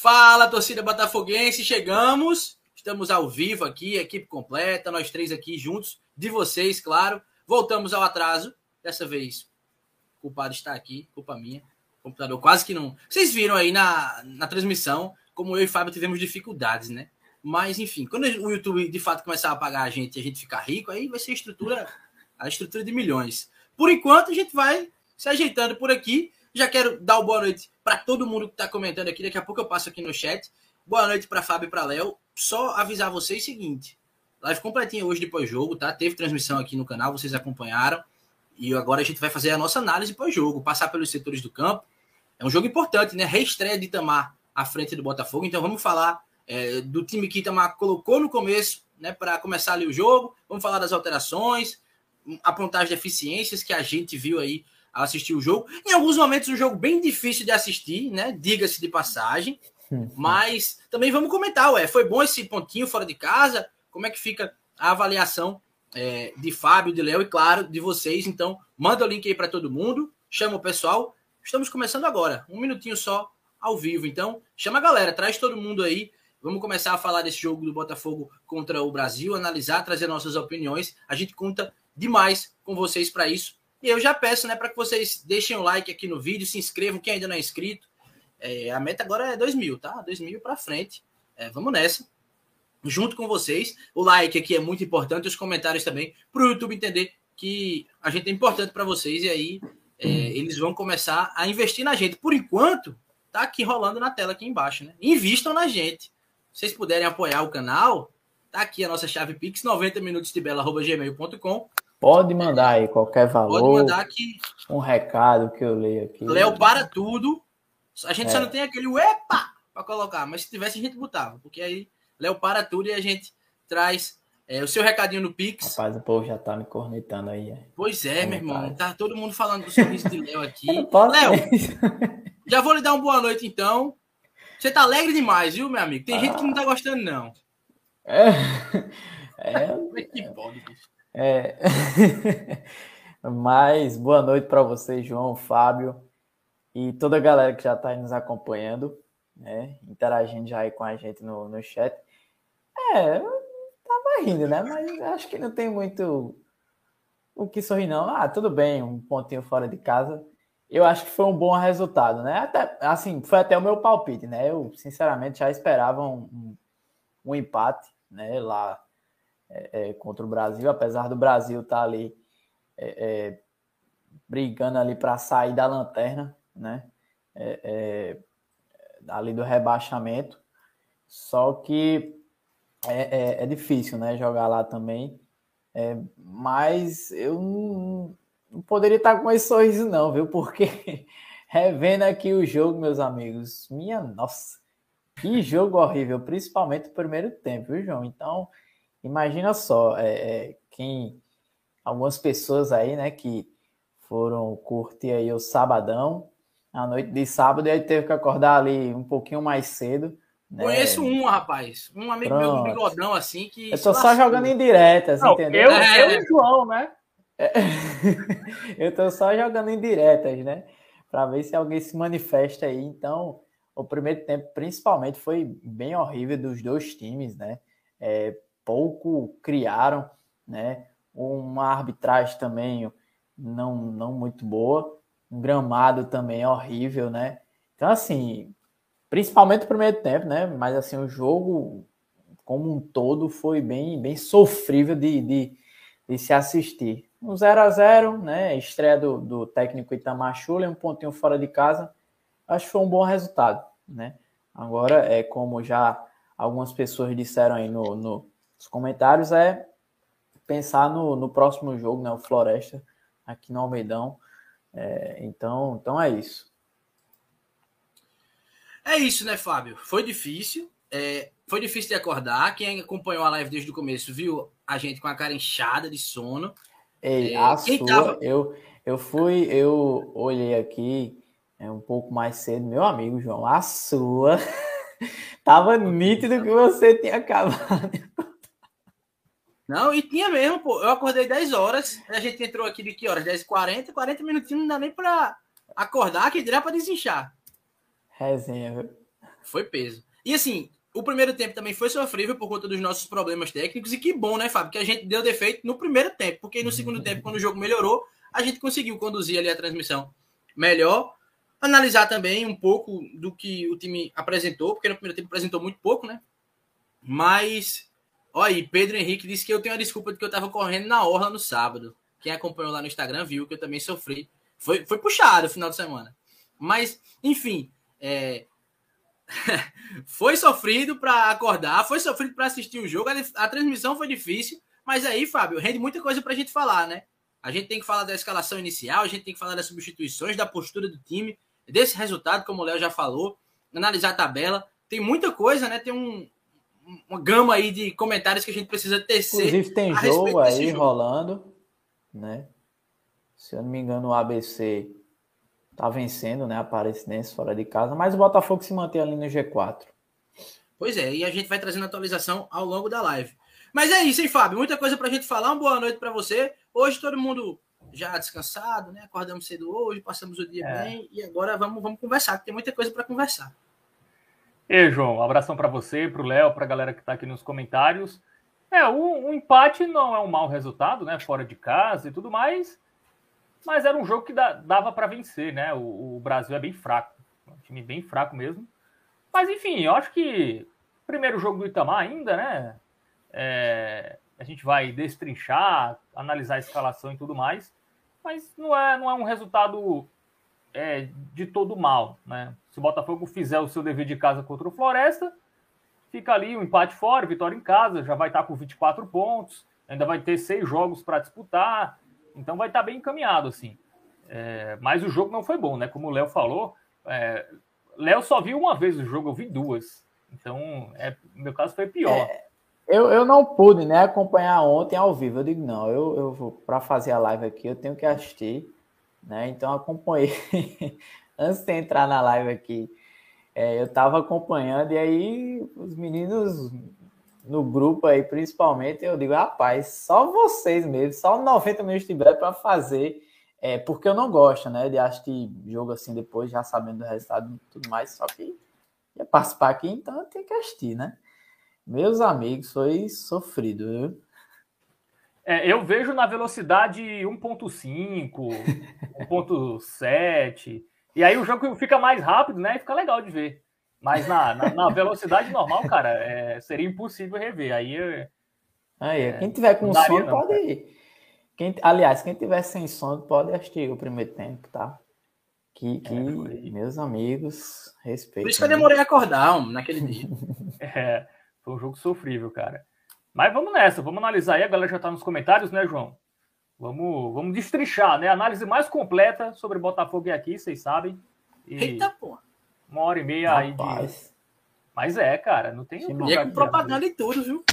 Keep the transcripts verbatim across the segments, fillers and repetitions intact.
Fala, torcida botafoguense, chegamos, estamos ao vivo aqui, equipe completa, nós três aqui juntos, de vocês, claro. Voltamos ao atraso, dessa vez o culpado está aqui, culpa minha, o computador quase que não... Vocês viram aí na, na transmissão como eu e Fábio tivemos dificuldades, né? Mas, enfim, quando o YouTube de fato começar a pagar a gente e a gente ficar rico, aí vai ser a estrutura, a estrutura de milhões. Por enquanto, a gente vai se ajeitando por aqui. Já quero dar uma boa noite para todo mundo que está comentando aqui. Daqui a pouco eu passo aqui no chat. Boa noite para Fábio e para Léo. Só avisar vocês o seguinte. Live completinha hoje de pós-jogo, tá? Teve transmissão aqui no canal, vocês acompanharam. E agora a gente vai fazer a nossa análise pós-jogo, passar pelos setores do campo. É um jogo importante, né? Reestreia de Itamar à frente do Botafogo. Então vamos falar é, do time que Itamar colocou no começo, né? Para começar ali o jogo. Vamos falar das alterações, apontar as deficiências que a gente viu aí a assistir o jogo. Em alguns momentos, um jogo bem difícil de assistir, né? Diga-se de passagem. Mas também vamos comentar, ué. Foi bom esse pontinho fora de casa? Como é que fica a avaliação é, de Fábio, de Léo e, claro, de vocês? Então, manda o link aí para todo mundo. Chama o pessoal. Estamos começando agora. Um minutinho só ao vivo. Então, chama a galera. Traz todo mundo aí. Vamos começar a falar desse jogo do Botafogo contra o Brasil. Analisar, trazer nossas opiniões. A gente conta demais com vocês para isso. E eu já peço, né, para que vocês deixem o like aqui no vídeo, se inscrevam, quem ainda não é inscrito. É, a meta agora é dois mil, tá? dois mil para frente. É, vamos nessa. Junto com vocês. O like aqui é muito importante, os comentários também, para o YouTube entender que a gente é importante para vocês. E aí é, eles vão começar a investir na gente. Por enquanto, tá aqui rolando na tela aqui embaixo, né? Invistam na gente. Se vocês puderem apoiar o canal, tá aqui a nossa chave Pix, noventa minutos de bela arroba gmail ponto com. Pode mandar aí qualquer valor. Pode mandar aqui. Um recado que eu leio aqui. Léo para tudo. A gente É. só não tem aquele epa para colocar, mas se tivesse a gente botava. Porque aí Léo para tudo e a gente traz é, o seu recadinho no Pix. Rapaz, o povo já tá me cornetando aí. É. Pois é, É meu irmão. verdade. Tá todo mundo falando do sorriso de Léo aqui. Eu não posso Léo, mesmo. já vou lhe dar uma boa noite então. Você tá alegre demais, viu, meu amigo? Tem Ah. gente que não tá gostando, não. É. É. Como é que pode, bicho? É. Mas boa noite para você, João, Fábio e toda a galera que já está aí nos acompanhando, né? Interagindo já aí com a gente no, no chat. É, eu tava rindo, né? Mas acho que não tem muito o que sorrir, não. Ah, tudo bem, um pontinho fora de casa. Eu acho que foi um bom resultado, né? Até, assim, foi até o meu palpite, né? Eu, sinceramente, já esperava um, um, um empate, né? Lá é, é, contra o Brasil, apesar do Brasil estar ali é, é, brigando ali para sair da lanterna, né? É, é, ali do rebaixamento. Só que é, é, é difícil, né? Jogar lá também. É, mas eu não, não poderia estar com esse sorriso, não, viu? Porque revendo aqui o jogo, meus amigos, minha nossa, que jogo horrível, principalmente o primeiro tempo, viu, João? Então, imagina só, é, é, quem, algumas pessoas aí, né, que foram curtir aí o sabadão, a noite de sábado, e aí teve que acordar ali um pouquinho mais cedo. Né? Conheço um, rapaz. Um amigo Pronto. meu, um bigodão assim, que... Eu tô só jogando em diretas, Não, entendeu? eu, É. eu e o João, né? Eu tô só jogando em diretas, né? Para ver se alguém se manifesta aí. Então, o primeiro tempo, principalmente, foi bem horrível dos dois times, né? É, pouco criaram, né? Uma arbitragem também não, não muito boa. Um gramado também horrível, né? Então, assim, principalmente o primeiro tempo, né? Mas, assim, o jogo como um todo foi bem, bem sofrível de, de, de se assistir. Um zero a zero, né? Estreia do, do técnico Itamar Schuller, um pontinho fora de casa. Acho que foi um bom resultado, né? Agora, é como já algumas pessoas disseram aí no, no, nos comentários, é pensar no, no próximo jogo, né? O Floresta, aqui no Almeidão. É, então, então é isso. É isso, né, Fábio? Foi difícil. É, foi difícil de acordar. Quem acompanhou a live desde o começo viu a gente com a cara inchada de sono. Ei, É, a quem sua, tava... eu, eu fui, eu olhei aqui é, um pouco mais cedo, meu amigo João, a sua tava nítido que você tinha acabado. Não, e tinha mesmo, pô. Eu acordei dez horas, a gente entrou aqui de que horas? dez e quarenta, quarenta minutinhos não dá nem pra acordar, que dirá pra desinchar. Resenha, viu? Foi peso. E assim, o primeiro tempo também foi sofrível por conta dos nossos problemas técnicos, e que bom, né, Fábio, que a gente deu defeito no primeiro tempo, porque no segundo tempo, quando o jogo melhorou, a gente conseguiu conduzir ali a transmissão melhor, analisar também um pouco do que o time apresentou, porque no primeiro tempo apresentou muito pouco, né, mas, olha aí, Pedro Henrique disse que eu tenho a desculpa de que eu tava correndo na orla no sábado. Quem acompanhou lá no Instagram viu que eu também sofri, foi, foi puxado o final de semana, mas, enfim, é... foi sofrido para acordar, foi sofrido para assistir o jogo, a, a transmissão foi difícil, mas aí, Fábio, rende muita coisa para a gente falar, né? A gente tem que falar da escalação inicial, a gente tem que falar das substituições, da postura do time, desse resultado, como o Léo já falou, analisar a tabela, tem muita coisa, né? Tem um, uma gama aí de comentários que a gente precisa tecer. Inclusive tem jogo aí jogo. rolando, né? Se eu não me engano, o A B C tá vencendo, né, a Aparecidense fora de casa, mas o Botafogo se mantém ali no G quatro. Pois é, e a gente vai trazendo atualização ao longo da live. Mas é isso, hein, Fábio? Muita coisa pra gente falar. Uma boa noite para você. Hoje todo mundo já descansado, né? Acordamos cedo hoje, passamos o dia é. bem e agora vamos, vamos conversar, que tem muita coisa para conversar. E João, um abração para você, para o Léo, para a galera que está aqui nos comentários. É, o, o empate não é um mau resultado, né? Fora de casa e tudo mais. Mas era um jogo que dava para vencer, né? O, o Brasil é bem fraco. Um time bem fraco mesmo. Mas, enfim, eu acho que primeiro jogo do Itamar ainda, né? É, a gente vai destrinchar, analisar a escalação e tudo mais. Mas não é, não é um resultado é, de todo mal, né? Se o Botafogo fizer o seu dever de casa contra o Floresta, fica ali um empate fora, vitória em casa, já vai estar com vinte e quatro pontos, ainda vai ter seis jogos para disputar. Então vai estar bem encaminhado, assim. É, mas o jogo não foi bom, né? Como o Léo falou, é, Léo só viu uma vez o jogo, eu vi duas. Então, é, no meu caso, foi pior. É, eu, eu não pude, né, acompanhar ontem ao vivo. Eu digo, não, eu, eu vou, para fazer a live aqui, eu tenho que assistir, né? Então, acompanhei. Antes de entrar na live aqui, é, eu estava acompanhando, e aí os meninos no grupo aí, principalmente, eu digo, rapaz, só vocês mesmo, só noventa minutos tiver para fazer, é, porque eu não gosto, né, de assistir jogo assim depois, já sabendo do resultado e tudo mais, só que ia participar aqui, então eu tenho que assistir, né? Meus amigos, foi sofrido, viu? É, eu vejo na velocidade um ponto cinco, um ponto sete, e aí o jogo fica mais rápido, né, e fica legal de ver. Mas na, na, na velocidade normal, cara, é, seria impossível rever. Aí, aí é, quem tiver com daria, sono não, pode ir. Quem, aliás, quem tiver sem sono pode assistir o primeiro tempo, tá? Que, que é, meus amigos, respeito. Por isso que eu demorei a acordar, homem, naquele dia. É, foi um jogo sofrível, cara. Mas vamos nessa, vamos analisar aí. A galera já tá nos comentários, né, João? Vamos, vamos destrinchar, né? A análise mais completa sobre Botafogo é aqui, vocês sabem. E... Eita, porra. Uma hora e meia Rapaz. aí de... Mas é, cara, não tem... E é com propaganda e tudo, viu?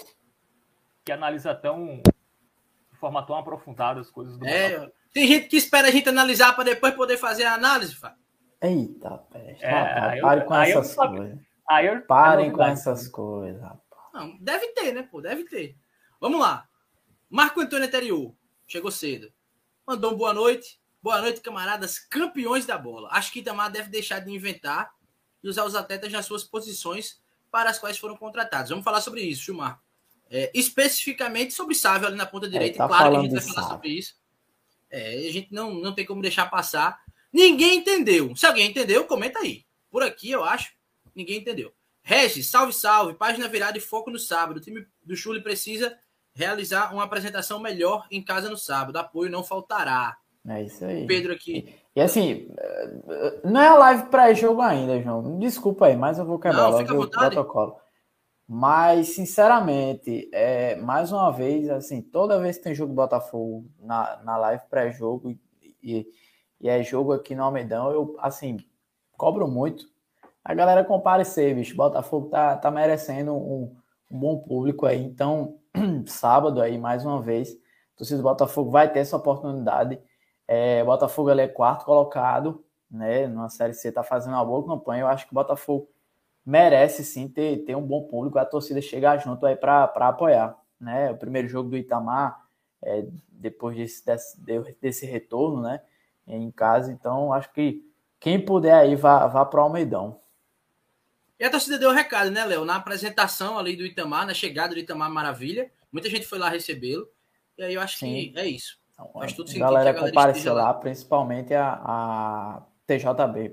Que analisa tão... de forma tão aprofundada as coisas do é, Botafogo. Tem gente que espera a gente analisar para depois poder fazer a análise, Fábio. Eita, peste. É, rapaz, parem com essas coisas. Aí eu... Parem com essas coisas, rapaz. Não, deve ter, né, pô? Deve ter. Vamos lá. Marco Antônio Anterior. Chegou cedo. Mandou um boa noite. Boa noite, camaradas, campeões da bola. Acho que Itamar deve deixar de inventar e usar os atletas nas suas posições para as quais foram contratados. Vamos falar sobre isso, Gilmar. É, especificamente sobre Sávio ali na ponta direita. É, tá claro que a gente vai falar Sávio. sobre isso. É, a gente não, não tem como deixar passar. Ninguém entendeu. Se alguém entendeu, comenta aí. Por aqui, eu acho, ninguém entendeu. Regis, salve, salve. Página virada e foco no sábado. O time do Chule precisa realizar uma apresentação melhor em casa no sábado. Apoio não faltará. É isso aí. Pedro aqui. E, e assim, não é a live pré-jogo ainda, João. Desculpa aí, mas eu vou quebrar logo o protocolo. Mas, sinceramente, é, mais uma vez, assim, toda vez que tem jogo do Botafogo na, na live pré-jogo e, e, e é jogo aqui no Almeidão, eu, assim, cobro muito a galera comparecer, bicho. Botafogo tá, tá merecendo um, um bom público aí. Então, sábado aí, mais uma vez, o torcedor do Botafogo vai ter essa oportunidade. É, o Botafogo ele é quarto colocado, né? Na Série C, tá fazendo uma boa campanha. Eu acho que o Botafogo merece sim ter, ter um bom público, a torcida chegar junto aí para apoiar, né? O primeiro jogo do Itamar, é, depois desse, desse, desse retorno, né? Em casa. Então, acho que quem puder aí vá, vá para o Almeidão. E a torcida deu o recado, né, Léo? Na apresentação ali do Itamar, na chegada do Itamar Maravilha, muita gente foi lá recebê-lo. E aí eu acho Sim. que é isso. Então, Faz tudo a sentido galera, que a galera compareceu esteja lá, lá. principalmente a, a T J B.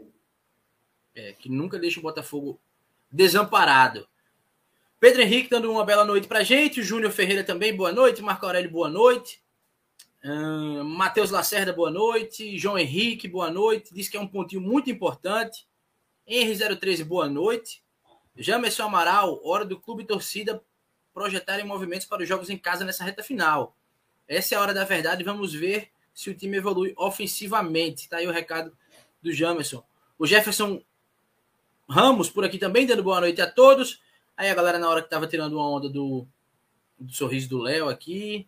É, que nunca deixa o Botafogo desamparado. Pedro Henrique dando uma bela noite pra gente. O Júnior Ferreira também, boa noite. Marco Aurélio, boa noite. Hum, Matheus Lacerda, boa noite. João Henrique, boa noite. Diz que é um pontinho muito importante. Henry zero treze, boa noite. Jamerson Amaral, hora do clube e torcida projetarem movimentos para os jogos em casa nessa reta final. Essa é a hora da verdade. Vamos ver se o time evolui ofensivamente. Tá aí o recado do Jamerson. O Jefferson Ramos por aqui também, dando boa noite a todos. Aí a galera na hora que estava tirando uma onda do, do sorriso do Léo aqui.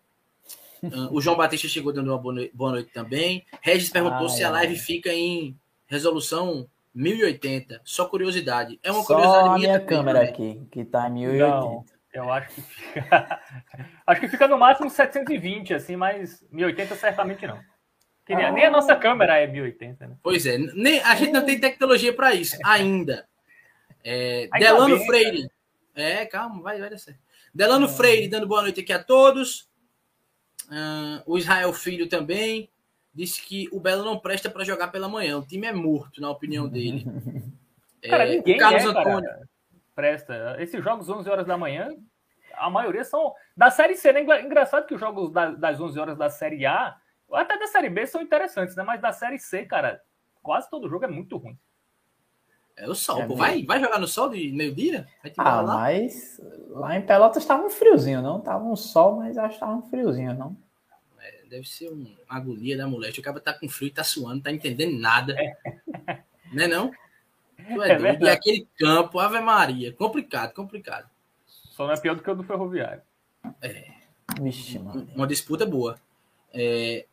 O João Batista chegou dando uma boa noite, boa noite também. Regis perguntou ai, se a live ai. fica em resolução mil e oitenta. Só curiosidade. É uma Só curiosidade a minha minha também, câmera né? aqui, que tá em mil e oitenta. Não, eu acho que fica... acho que fica no máximo setecentos e vinte, assim, mas mil e oitenta certamente não. Que nem, ah. nem a nossa câmera é mil e oitenta, né? Pois é, nem, a gente não tem tecnologia para isso ainda. É, Delano bem, Freire. Cara. É, calma, vai, vai dar certo. Delano é. Freire dando boa noite aqui a todos. Uh, o Israel Filho também disse que o Belo não presta para jogar pela manhã. O time é morto, na opinião dele. Cara, é, ninguém o Carlos é, Antônio cara, presta. Esses jogos onze horas da manhã, a maioria são da Série C, né? Engraçado que os jogos das onze horas da Série A, até da Série B, são interessantes, né? Mas da Série C, cara, quase todo jogo é muito ruim. É o sol, é pô. Vai, vai jogar no sol de meio-dia? Ah, lá? Mas lá em Pelotas tava um friozinho, não? Tava um sol, mas acho que tava um friozinho, não? É, deve ser uma agonia da mulher. O cara tá com frio, tá suando, tá entendendo nada. É. Né não? Tu é, é doido. E aquele campo, Ave Maria. Complicado, complicado. Só não é pior do que o do Ferroviário. É. Vixe, mano. Uma disputa boa. É...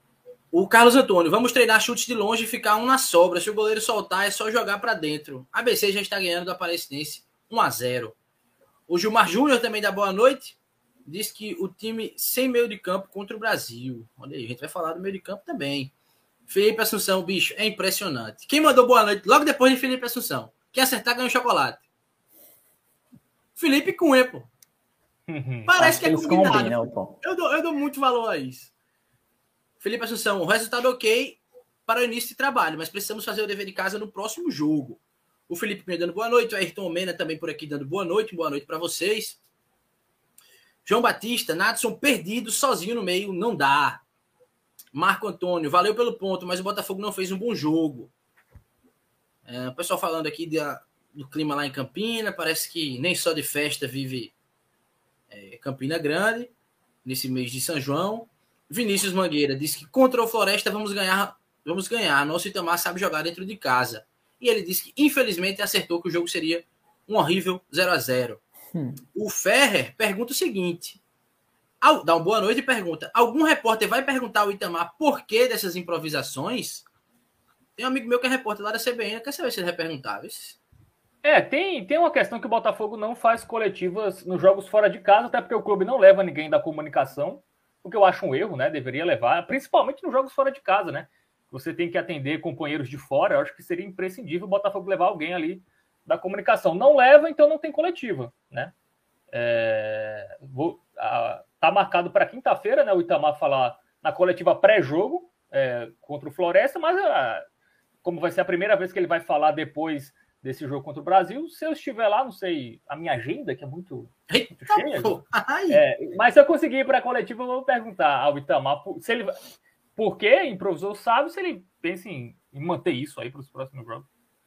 O Carlos Antônio, vamos treinar chutes de longe e ficar um na sobra. Se o goleiro soltar, é só jogar para dentro. A B C já está ganhando do Aparecidense um a zero. O Gilmar Júnior também dá boa noite. Diz que o time sem meio de campo contra o Brasil. Olha aí, a gente vai falar do meio de campo também. Felipe Assunção, bicho, é impressionante. Quem mandou boa noite logo depois de Felipe Assunção? Quem acertar ganha um chocolate. Felipe Cunha, pô. Parece que é combinado. Combinam, pô. Eu, dou, eu dou muito valor a isso. Felipe Assunção, o resultado ok para o início de trabalho, mas precisamos fazer o dever de casa no próximo jogo. O Felipe me dando boa noite, o Ayrton Mena também por aqui dando boa noite, boa noite para vocês. João Batista, Nadson perdido, sozinho no meio, não dá. Marco Antônio, valeu pelo ponto, mas o Botafogo não fez um bom jogo. É, o pessoal falando aqui de, do clima lá em Campina, parece que nem só de festa vive é, Campina Grande, nesse mês de São João. Vinícius Mangueira disse que contra o Floresta vamos ganhar, vamos ganhar. Nosso Itamar sabe jogar dentro de casa. E ele disse que, infelizmente, acertou que o jogo seria um horrível zero a zero. Hum. O Ferrer pergunta o seguinte. Ao, dá uma boa noite e pergunta. Algum repórter vai perguntar ao Itamar por que dessas improvisações? Tem um amigo meu que é repórter lá da C B N. Quer saber se ele vai perguntar? É, tem, tem uma questão que o Botafogo não faz coletivas nos jogos fora de casa, até porque o clube não leva ninguém da comunicação. O que eu acho um erro, né? Deveria levar, principalmente nos jogos fora de casa, né? Você tem que atender companheiros de fora. Eu acho que seria imprescindível o Botafogo levar alguém ali da comunicação. Não leva, então não tem coletiva, né? É, vou, a, tá marcado para quinta-feira, né? O Itamar falar na coletiva pré-jogo é, contra o Floresta, mas a, como vai ser a primeira vez que ele vai falar depois desse jogo contra o Brasil, se eu estiver lá, não sei, a minha agenda, que é muito, muito cheia, é, mas se eu conseguir ir para a coletiva, eu vou perguntar ao Itamar se ele, por que improvisou, sabe, se ele pensa em, em manter isso aí para os próximos jogos.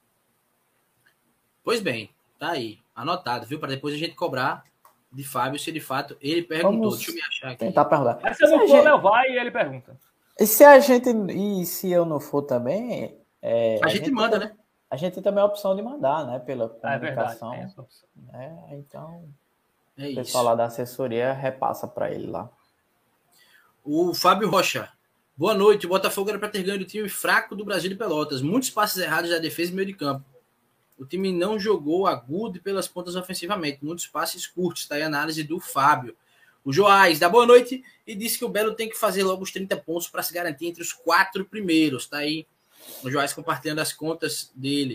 Pois bem, tá aí, anotado, viu? Para depois a gente cobrar de Fábio se de fato ele perguntou. Vamos Deixa eu me achar aqui. Tentar perguntar. Mas se eu não for, gente... Léo vai e ele pergunta. E se a gente, e se eu não for também, é, a, a gente, gente manda, tem... né? A gente tem também a opção de mandar, né? Pela comunicação. É verdade, né? Então, é o pessoal lá da assessoria repassa para ele lá. O Fábio Rocha. Boa noite. O Botafogo era para ter ganho do time fraco do Brasil de Pelotas. Muitos passes errados da defesa e meio de campo. O time não jogou agudo pelas pontas ofensivamente. Muitos passes curtos. Está aí a análise do Fábio. O Joás dá boa noite e disse que o Belo tem que fazer logo os trinta pontos para se garantir entre os quatro primeiros. Está aí o Joás compartilhando as contas dele.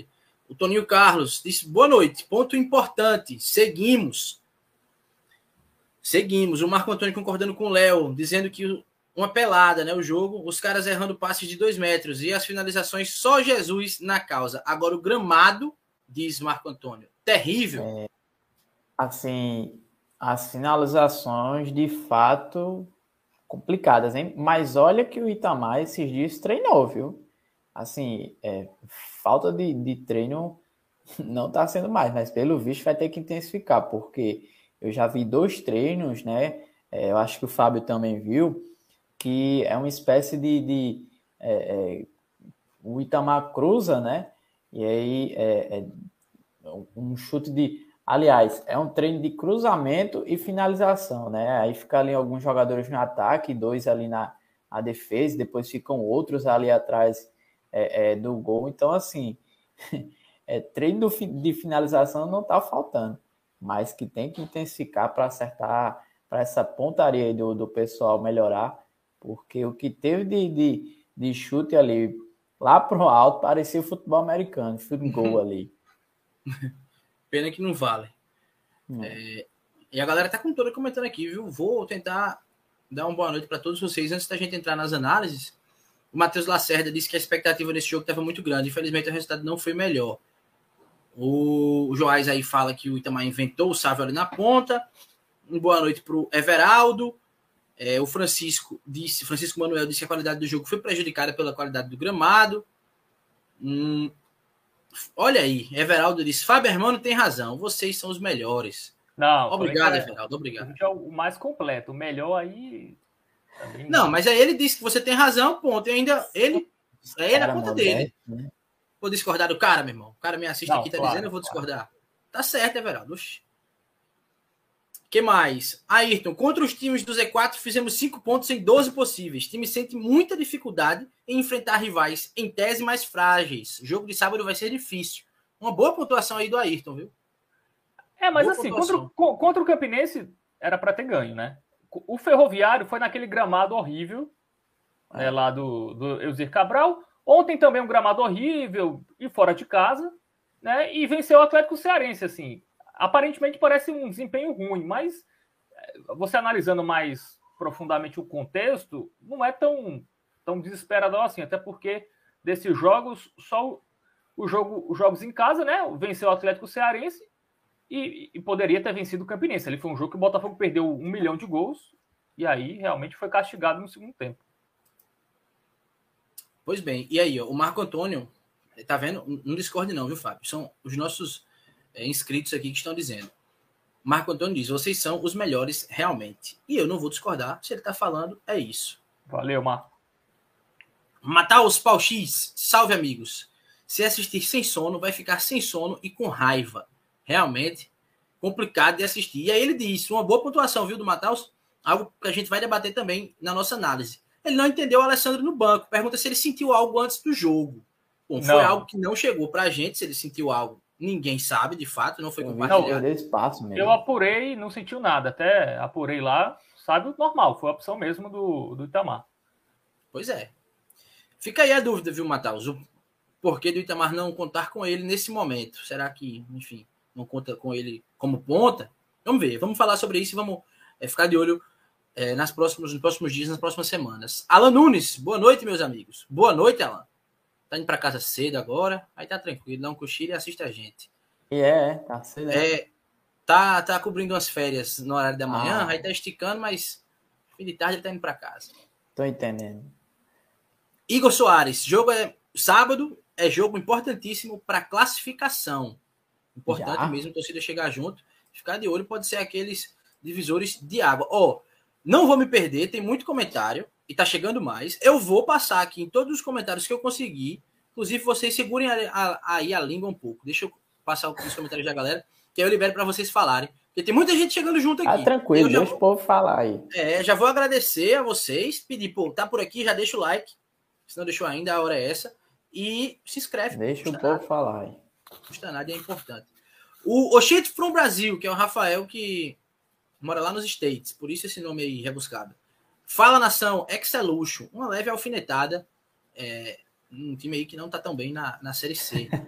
O Toninho Carlos disse, boa noite, ponto importante, seguimos. Seguimos. O Marco Antônio concordando com o Léo, dizendo que uma pelada, né, o jogo, os caras errando passes de dois metros e as finalizações só Jesus na causa. Agora o gramado, diz Marco Antônio, terrível. É, assim, as finalizações de fato complicadas, hein? Mas olha que o Itamar esses dias treinou, viu? Assim, é, falta de, de treino não está sendo mais, mas pelo visto vai ter que intensificar, porque eu já vi dois treinos, né? É, eu acho que o Fábio também viu, que é uma espécie de... de é, é, o Itamar cruza, né? E aí é, é um chute de... Aliás, é um treino de cruzamento e finalização, né? Aí fica ali alguns jogadores no ataque, dois ali na, na defesa, depois ficam outros ali atrás é, é, do gol. Então, assim, é, treino do, de finalização não está faltando, mas que tem que intensificar para acertar, para essa pontaria aí do, do pessoal melhorar, porque o que teve de, de, de chute ali lá pro alto parecia futebol americano, chute gol ali. Pena que não vale. Hum. É, e a galera tá com toda comentando aqui, viu? Vou tentar dar uma boa noite para todos vocês. Antes da gente entrar nas análises, o Matheus Lacerda disse que a expectativa desse jogo estava muito grande. Infelizmente, o resultado não foi melhor. O, o Joás aí fala que o Itamar inventou o Sávio ali na ponta. Uma boa noite para o Everaldo. É, o Francisco disse, Francisco Manuel disse que a qualidade do jogo foi prejudicada pela qualidade do gramado. Hum, Olha aí, Everaldo disse, Fábio Hermano tem razão, vocês são os melhores. Não, obrigado, é, Everaldo, obrigado. A gente é o mais completo, o melhor aí... Também não, não, mas aí ele disse que você tem razão, ponto, e ainda ele, aí é na conta dele. Né? Vou discordar do cara, meu irmão. O cara me assiste não, aqui, tá claro, dizendo, eu vou discordar. Claro. Tá certo, Everaldo. Oxi. Que mais? Ayrton, contra os times do Z quatro fizemos cinco pontos em doze possíveis. O time sente muita dificuldade em enfrentar rivais em tese mais frágeis. O jogo de sábado vai ser difícil. Uma boa pontuação aí do Ayrton, viu? É, mas boa assim, contra o, contra o Campinense era para ter ganho, né? O Ferroviário foi naquele gramado horrível, é. né, lá do, do Eusir Cabral. Ontem também um gramado horrível e fora de casa, né? E venceu o Atlético Cearense, assim. Aparentemente parece um desempenho ruim, mas você analisando mais profundamente o contexto, não é tão, tão desesperador assim, até porque desses jogos, só o, o jogo, os jogos em casa, né? Venceu o Atlético Cearense e, e poderia ter vencido o Campinense. Ali foi um jogo que o Botafogo perdeu um milhão de gols e aí realmente foi castigado no segundo tempo. Pois bem, e aí, ó, o Marco Antônio, tá vendo? Não discorde não, viu, Fábio? São os nossos É, inscritos aqui que estão dizendo. Marco Antônio diz, vocês são os melhores realmente. E eu não vou discordar, se ele está falando, é isso. Valeu, Marco. Matar os pau X, salve amigos. Se assistir sem sono, vai ficar sem sono e com raiva. Realmente complicado de assistir. E aí ele diz, uma boa pontuação, viu, do Mataus? Algo que a gente vai debater também na nossa análise. Ele não entendeu o Alessandro no banco. Pergunta se ele sentiu algo antes do jogo. Bom, foi não. algo que não chegou pra gente, se ele sentiu algo. Ninguém sabe, de fato, não foi compartilhado. Não, espaço mesmo. Eu apurei, não sentiu nada. Até apurei lá, sabe, normal. Foi a opção mesmo do, do Itamar. Pois é. Fica aí a dúvida, viu, Matheus? O porquê do Itamar não contar com ele nesse momento? Será que, enfim, não conta com ele como ponta? Vamos ver, vamos falar sobre isso e vamos é, ficar de olho é, nas próximos, nos próximos dias, nas próximas semanas. Alan Nunes, boa noite, meus amigos. Boa noite, Alan. Tá indo para casa cedo agora, aí tá tranquilo, dá um cochilo e assiste a gente. E é, tá cedo. É, tá, tá cobrindo umas férias no horário da manhã, ah. aí tá esticando, mas fim de tarde ele tá indo para casa. Tô entendendo. Igor Soares, jogo é sábado, é jogo importantíssimo para classificação. Importante Já? mesmo a torcida chegar junto, ficar de olho, pode ser aqueles divisores de água. Ó, oh, não vou me perder, tem muito comentário. E tá chegando mais. Eu vou passar aqui em todos os comentários que eu conseguir. Inclusive, vocês segurem a, a, aí a língua um pouco. Deixa eu passar os comentários da galera, que aí eu libero para vocês falarem. Porque tem muita gente chegando junto aqui. Ah, tranquilo, deixa vou, o povo falar aí. É, já vou agradecer a vocês. Pedir, pô, tá por aqui, já deixa o like. Se não deixou ainda, a hora é essa. E se inscreve. Deixa o povo nada. falar aí. Não custa nada, é importante. O Oxente from Brasil, que é o Rafael que mora lá nos States. Por isso esse nome aí rebuscado. Fala, nação, Exceluxo, uma leve alfinetada, é, um time aí que não tá tão bem na, na Série C.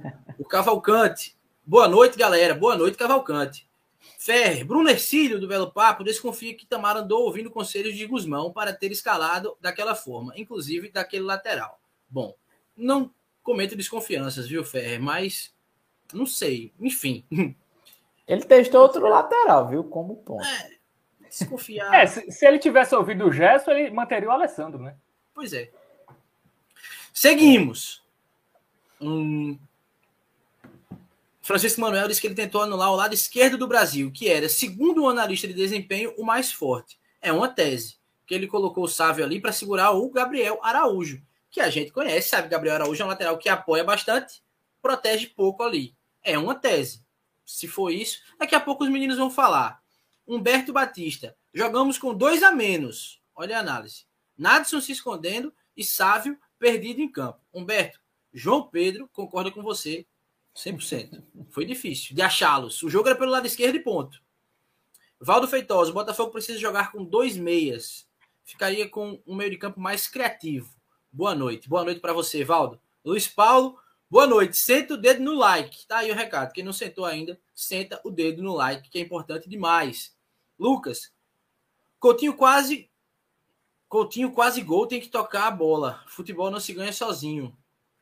O Cavalcante. Boa noite, galera. Boa noite, Cavalcante. Ferrer, Bruno Ercílio, do Belo Papo, desconfia que Tamar andou ouvindo conselhos de Guzmão para ter escalado daquela forma, inclusive daquele lateral. Bom, não comento desconfianças, viu, Ferrer? Mas não sei. Enfim. Ele testou outro lateral, viu? Como ponto. É, desconfiar. É, se, se ele tivesse ouvido o gesto, ele manteria o Alessandro, né? Pois é. Seguimos. Hum... Francisco Manuel disse que ele tentou anular o lado esquerdo do Brasil, que era, segundo o analista de desempenho, o mais forte. É uma tese, que ele colocou o Sávio ali para segurar o Gabriel Araújo, que a gente conhece, sabe? Gabriel Araújo é um lateral que apoia bastante, protege pouco ali. É uma tese. Se for isso, daqui a pouco os meninos vão falar. Humberto Batista, jogamos com dois a menos. Olha a análise. Nadson se escondendo e Sávio perdido em campo. Humberto, João Pedro concorda com você cem por cento. Foi difícil de achá-los. O jogo era pelo lado esquerdo e ponto. Valdo Feitosa, o Botafogo precisa jogar com dois meias. Ficaria com um meio de campo mais criativo. Boa noite. Boa noite para você, Valdo. Luiz Paulo, boa noite. Senta o dedo no like. Tá aí o recado. Quem não sentou ainda, senta o dedo no like, que é importante demais. Lucas, Coutinho quase Coutinho quase gol, tem que tocar a bola. Futebol não se ganha sozinho.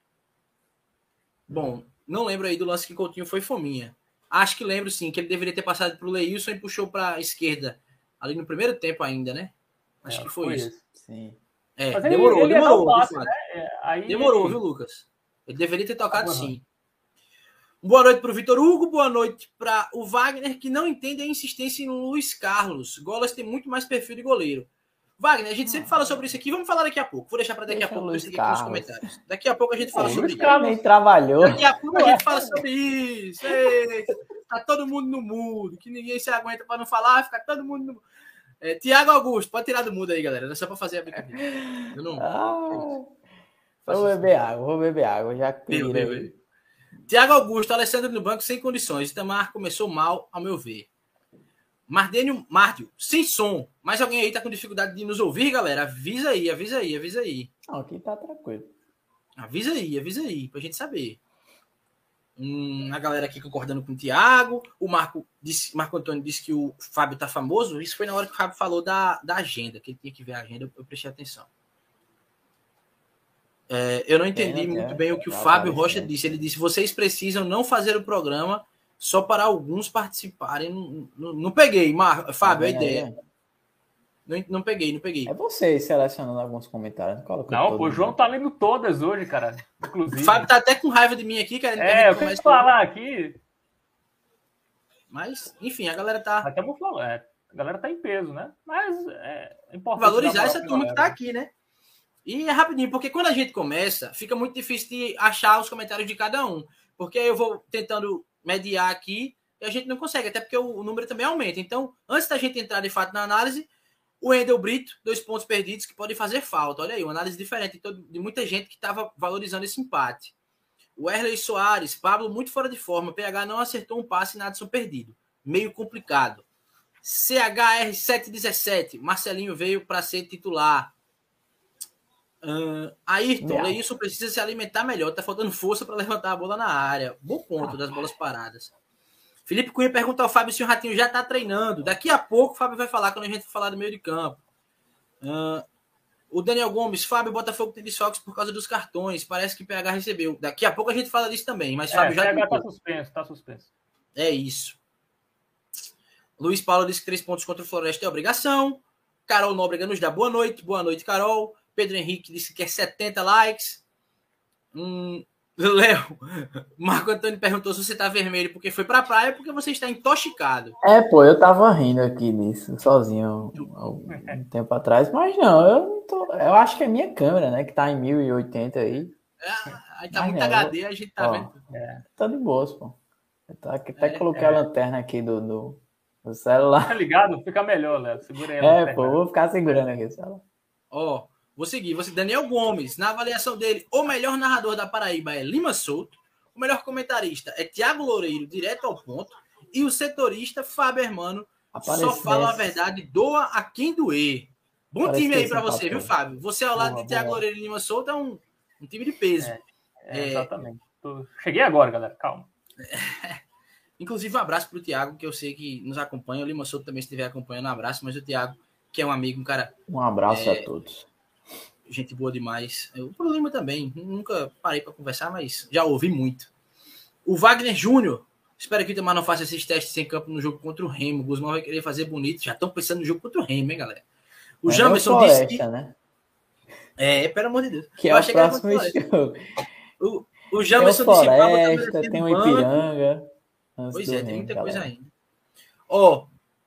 Bom, não lembro aí do lance que Coutinho foi fominha. Acho que lembro sim, que ele deveria ter passado para o Leilson e puxou para a esquerda. Ali no primeiro tempo ainda, né? Acho é, que foi, foi isso. isso. Sim. É, Mas demorou, ele, ele demorou. Passe, né? Aí demorou, ele... viu, Lucas? Ele deveria ter tocado ah, sim. Boa noite para o Vitor Hugo, boa noite para o Wagner, que não entende a insistência no Luiz Carlos. Golas tem muito mais perfil de goleiro. Wagner, a gente sempre fala sobre isso aqui, vamos falar daqui a pouco. Vou deixar para daqui Deixa a pouco isso aqui nos comentários. Daqui a pouco a gente fala é, sobre isso. Nem trabalhou. Daqui a pouco a gente fala sobre isso. Eita, tá todo mundo no mudo, que ninguém se aguenta para não falar, fica todo mundo no mudo. É, Tiago Augusto, pode tirar do mudo aí, galera. Não é só para fazer a brincadeira. Eu não... ah, vou beber água, vou beber água, já que Tiago Augusto, Alessandro no banco sem condições. Itamar começou mal, ao meu ver. Mardênio, Márdio, sem som. Mas alguém aí tá com dificuldade de nos ouvir, galera? Avisa aí, avisa aí, avisa aí. Não, aqui tá tranquilo. Avisa aí, avisa aí, pra gente saber. Hum, a galera aqui concordando com o Thiago. O Marco, disse, Marco Antônio disse que o Fábio tá famoso. Isso foi na hora que o Fábio falou da, da agenda, que ele tinha que ver a agenda, eu prestei atenção. É, eu não entendi é, muito é, bem é, o que o Fábio Rocha disse. Ele disse, vocês precisam não fazer o programa só para alguns participarem. Não, não, não peguei, Mar... Fábio, a ideia. Não, não peguei, não peguei. É você selecionando alguns comentários. Não, pô, o João tá lendo todas hoje, cara. Inclusive. O Fábio tá até com raiva de mim aqui, cara. É, eu quero falar aqui. Mas, enfim, a galera tá... Até vou falar, é, a galera tá em peso, né? Mas é importante... Valorizar essa turma que tá aqui, né? E é rapidinho, porque quando a gente começa, fica muito difícil de achar os comentários de cada um. Porque eu vou tentando mediar aqui e a gente não consegue, até porque o, o número também aumenta. Então, antes da gente entrar de fato na análise, o Wendel Brito, dois pontos perdidos que podem fazer falta. Olha aí, uma análise diferente de, todo, de muita gente que estava valorizando esse empate. O Erley Soares, Pablo muito fora de forma, P H não acertou um passe e Nadson perdido. Meio complicado. C H R sete dezessete, Marcelinho veio para ser titular. Uh, Ayrton, yeah. Leilson precisa se alimentar melhor, tá faltando força para levantar a bola na área. Bom ponto das bolas paradas. Felipe Cunha pergunta ao Fábio se o Ratinho já tá treinando. Daqui a pouco o Fábio vai falar quando a gente for falar do meio de campo. Uh, o Daniel Gomes, Fábio, Botafogo tem desfalques por causa dos cartões. Parece que P H recebeu. Daqui a pouco a gente fala disso também, mas Fábio é, já. P H tá suspenso, tá suspenso. É isso. Luiz Paulo disse que três pontos contra o Floresta é obrigação. Carol Nóbrega nos dá boa noite. Boa noite, Carol. Pedro Henrique disse que quer setenta likes. Hum, Léo, Marco Antônio perguntou se você tá vermelho porque foi pra praia ou porque você está intoxicado. É, pô, eu tava rindo aqui nisso, sozinho, há um tempo atrás, mas não, eu não tô. Eu acho que é minha câmera, né, que tá em mil e oitenta aí. É, aí tá mas muito não, H D, a gente tá ó, vendo. É, tá de boas, pô. Eu tá, até é, coloquei é. a lanterna aqui do, do, do celular. Tá ligado? Fica melhor, Léo. Segura aí. É, pô, vou ficar segurando aqui o celular. Ó. Vou seguir. Você, Daniel Gomes, na avaliação dele, o melhor narrador da Paraíba é Lima Souto, o melhor comentarista é Tiago Loureiro, direto ao ponto, e o setorista Fábio Hermano só fala a verdade, doa a quem doer. Bom Parece time aí para você, papel. Viu, Fábio? Você ao lado boa, de Tiago Loureiro e Lima Souto é um, um time de peso. É, é, exatamente. É, tô... Cheguei agora, galera, calma. Inclusive, um abraço para o Thiago, que eu sei que nos acompanha. O Lima Souto também, se estiver acompanhando, um abraço. Mas o Thiago, que é um amigo, um cara... Um abraço é... a todos. Gente boa demais. O pro Lima também. Nunca parei para conversar, mas já ouvi muito. O Wagner Júnior. Espero que o Itamar não faça esses testes em campo no jogo contra o Remo. O Guzmão vai querer fazer bonito. Já estão pensando no jogo contra o Remo, hein, galera? O é Jamerson Floresta, disse que... né? É, pelo amor de Deus. Que é o próximo jogo. O, o Jamerson tem o disse que Floresta, tem o Ipiranga. Pois é, tem muita coisa ainda. Ó,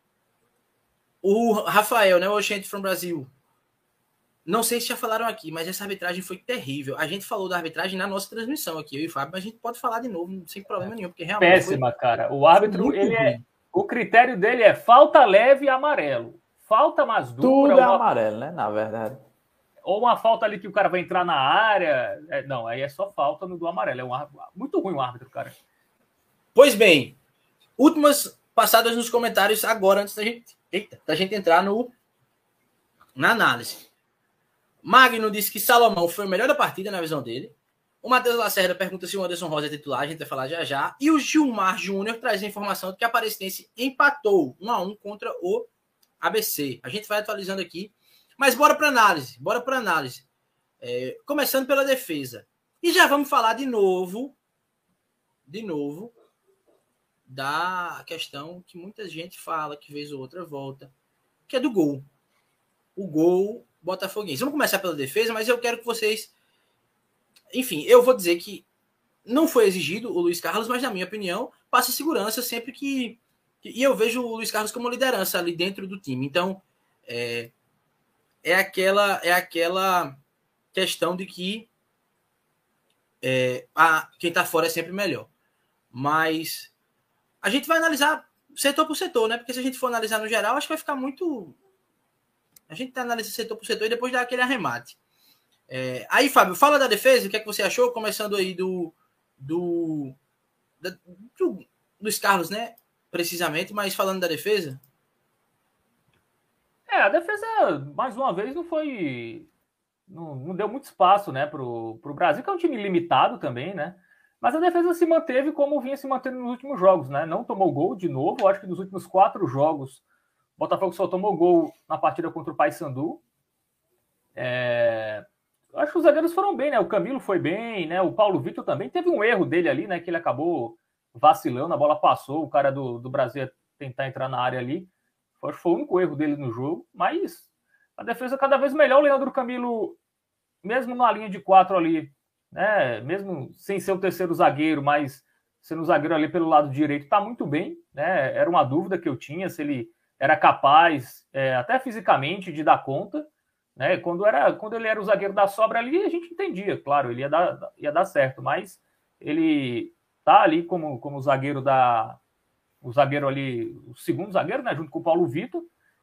o Rafael, né, o Oxente from Brasil. Não sei se já falaram aqui, mas essa arbitragem foi terrível. A gente falou da arbitragem na nossa transmissão aqui, eu e o Fábio, mas a gente pode falar de novo, sem problema nenhum, porque realmente péssima, foi, cara. O árbitro, ele ruim. é, o critério dele é falta leve e amarelo. Falta mais dura. Tudo é uma, amarelo, né, na verdade. Ou uma falta ali que o cara vai entrar na área. É, não, aí é só falta no do amarelo. É um árbitro, muito ruim o árbitro, cara. Pois bem, últimas passadas nos comentários agora, antes da gente, eita, da gente entrar no, na análise. Magno disse que Salomão foi o melhor da partida na visão dele. O Matheus Lacerda pergunta se o Anderson Rosa é titular, a gente vai falar já já. E o Gilmar Júnior traz a informação de que a Aparecidense empatou um a um contra o A B C. A gente vai atualizando aqui. Mas bora para análise, bora para análise. É, começando pela defesa. E já vamos falar de novo, de novo, da questão que muita gente fala, que vez ou outra volta, que é do gol. O gol botafoguense. Vamos começar pela defesa, mas eu quero que vocês... Enfim, eu vou dizer que não foi exigido o Luiz Carlos, mas na minha opinião, passa segurança sempre que... E eu vejo o Luiz Carlos como liderança ali dentro do time. Então, é, é, aquela, é aquela questão de que é, a, quem está fora é sempre melhor. Mas a gente vai analisar setor por setor, né? Porque se a gente for analisar no geral, acho que vai ficar muito... A gente tá analisando setor por setor e depois dá aquele arremate. É, aí, Fábio, fala da defesa, o que é que você achou? Começando aí do... do, da, do Luiz Carlos, né? Precisamente, mas falando da defesa. É, a defesa, mais uma vez, não foi... Não, não deu muito espaço, né, pro, pro Brasil, que é um time limitado também, né? Mas a defesa se manteve como vinha se mantendo nos últimos jogos, né? Não tomou gol de novo. Eu acho que nos últimos quatro jogos o Botafogo só tomou gol na partida contra o Paysandu. É... Acho que os zagueiros foram bem, né? O Camilo foi bem, né? O Paulo Vitor também. Teve um erro dele ali, né? Que ele acabou vacilando, a bola passou, o cara do, do Brasil ia tentar entrar na área ali. Acho que foi o único erro dele no jogo. Mas a defesa cada vez melhor. O Leandro Camilo, mesmo na linha de quatro ali, né? Mesmo sem ser o terceiro zagueiro, mas sendo zagueiro ali pelo lado direito, tá muito bem, né? Era uma dúvida que eu tinha se ele era capaz, é, até fisicamente, de dar conta, né? Quando, era, quando ele era o zagueiro da sobra ali, a gente entendia, claro, ele ia dar, ia dar certo, mas ele tá ali como, como zagueiro da... O zagueiro ali, o segundo zagueiro, né? Junto com o Paulo Vitor,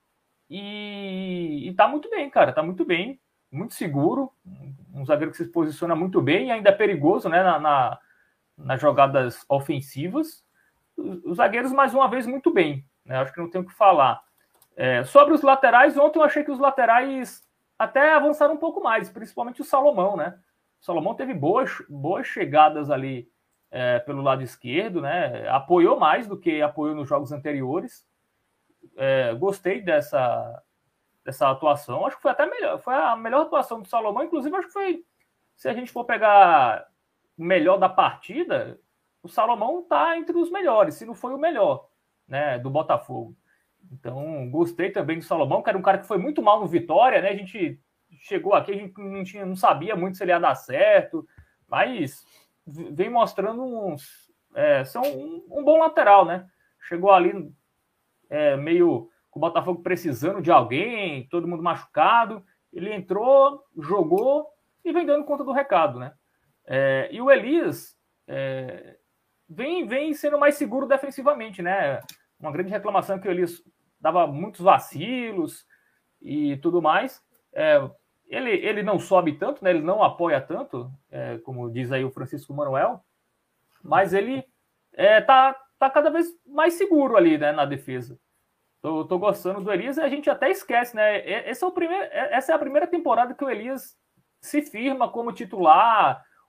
e, e tá muito bem, cara, tá muito bem, muito seguro, um zagueiro que se posiciona muito bem e ainda é perigoso, né? Na, na, nas jogadas ofensivas. Os, os zagueiros, mais uma vez, muito bem. Acho que não tenho o que falar. É, sobre os laterais, ontem eu achei que os laterais até avançaram um pouco mais, principalmente o Salomão, né? O Salomão teve boas, boas chegadas ali é, pelo lado esquerdo, né? Apoiou mais do que apoiou nos jogos anteriores. É, gostei dessa, dessa atuação. Acho que foi até melhor. Foi a melhor atuação do Salomão. Inclusive, acho que foi, se a gente for pegar o melhor da partida, o Salomão está entre os melhores, se não foi o melhor, né, do Botafogo. Então, gostei também do Salomão, que era um cara que foi muito mal no Vitória, né? A gente chegou aqui, a gente não, tinha, não sabia muito se ele ia dar certo, mas vem mostrando uns, é, são um, um bom lateral, né? Chegou ali é, meio com o Botafogo precisando de alguém, todo mundo machucado, ele entrou, jogou e vem dando conta do recado, né? É, e o Elias é, vem, vem sendo mais seguro defensivamente, né? Uma grande reclamação que o Elias dava muitos vacilos e tudo mais. É, ele, ele não sobe tanto, né? Ele não apoia tanto, é, como diz aí o Francisco Manuel, mas ele é, tá, tá cada vez mais seguro ali, né, na defesa. Tô, tô gostando do Elias e a gente até esquece, né? Esse é o primeiro, essa é a primeira temporada que o Elias se firma como titular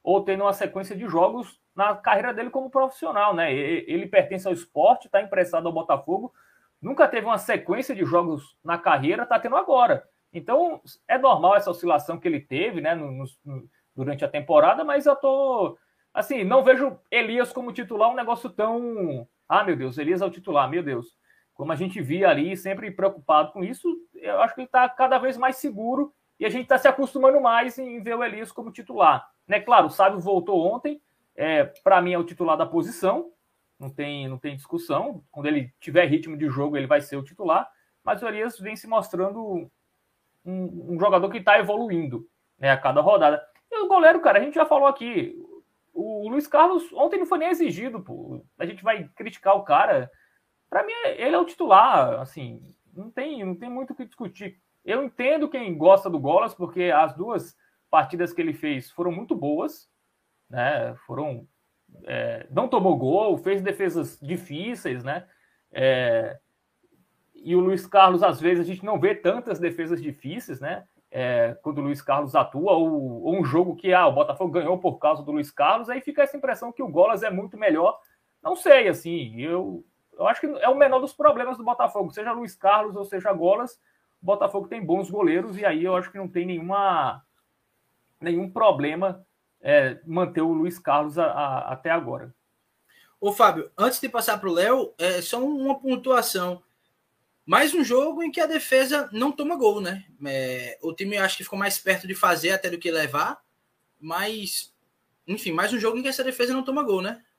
ou tendo uma sequência de jogos na carreira dele como profissional, né? Ele pertence ao esporte, está emprestado ao Botafogo, nunca teve uma sequência de jogos na carreira, está tendo agora. Então, é normal essa oscilação que ele teve, né, no, no, durante a temporada, mas eu tô, assim, não vejo Elias como titular um negócio tão... Ah, meu Deus, Elias é o titular, meu Deus. Como a gente via ali, sempre preocupado com isso, eu acho que ele está cada vez mais seguro e a gente está se acostumando mais em ver o Elias como titular. Né? Claro, o Sábio voltou ontem, é, para mim é o titular da posição, não tem, não tem discussão. Quando ele tiver ritmo de jogo, ele vai ser o titular, mas o Elias vem se mostrando um, um jogador que está evoluindo, né, a cada rodada. E o goleiro, cara, a gente já falou aqui, o Luiz Carlos ontem não foi nem exigido, pô. A gente vai criticar o cara. Para mim, ele é o titular, assim, não tem, não tem muito o que discutir. Eu entendo quem gosta do Golas, porque as duas partidas que ele fez foram muito boas, né? Foram, é, não tomou gol, fez defesas difíceis, né? É, e o Luiz Carlos, às vezes, a gente não vê tantas defesas difíceis, né? É, quando o Luiz Carlos atua, ou, ou um jogo que ah, o Botafogo ganhou por causa do Luiz Carlos, aí fica essa impressão que o Golas é muito melhor. Não sei, assim, eu... Eu acho que é o menor dos problemas do Botafogo, seja Luiz Carlos ou seja Golas, o Botafogo tem bons goleiros e aí eu acho que não tem nenhuma, nenhum problema é, manter o Luiz Carlos a, a, até agora. Ô, Fábio, antes de passar para o Léo, é só uma pontuação. Mais um jogo em que a defesa não toma gol, né? É, o time acho que ficou mais perto de fazer até do que levar, mas, enfim, mais um jogo em que essa defesa não toma gol, né?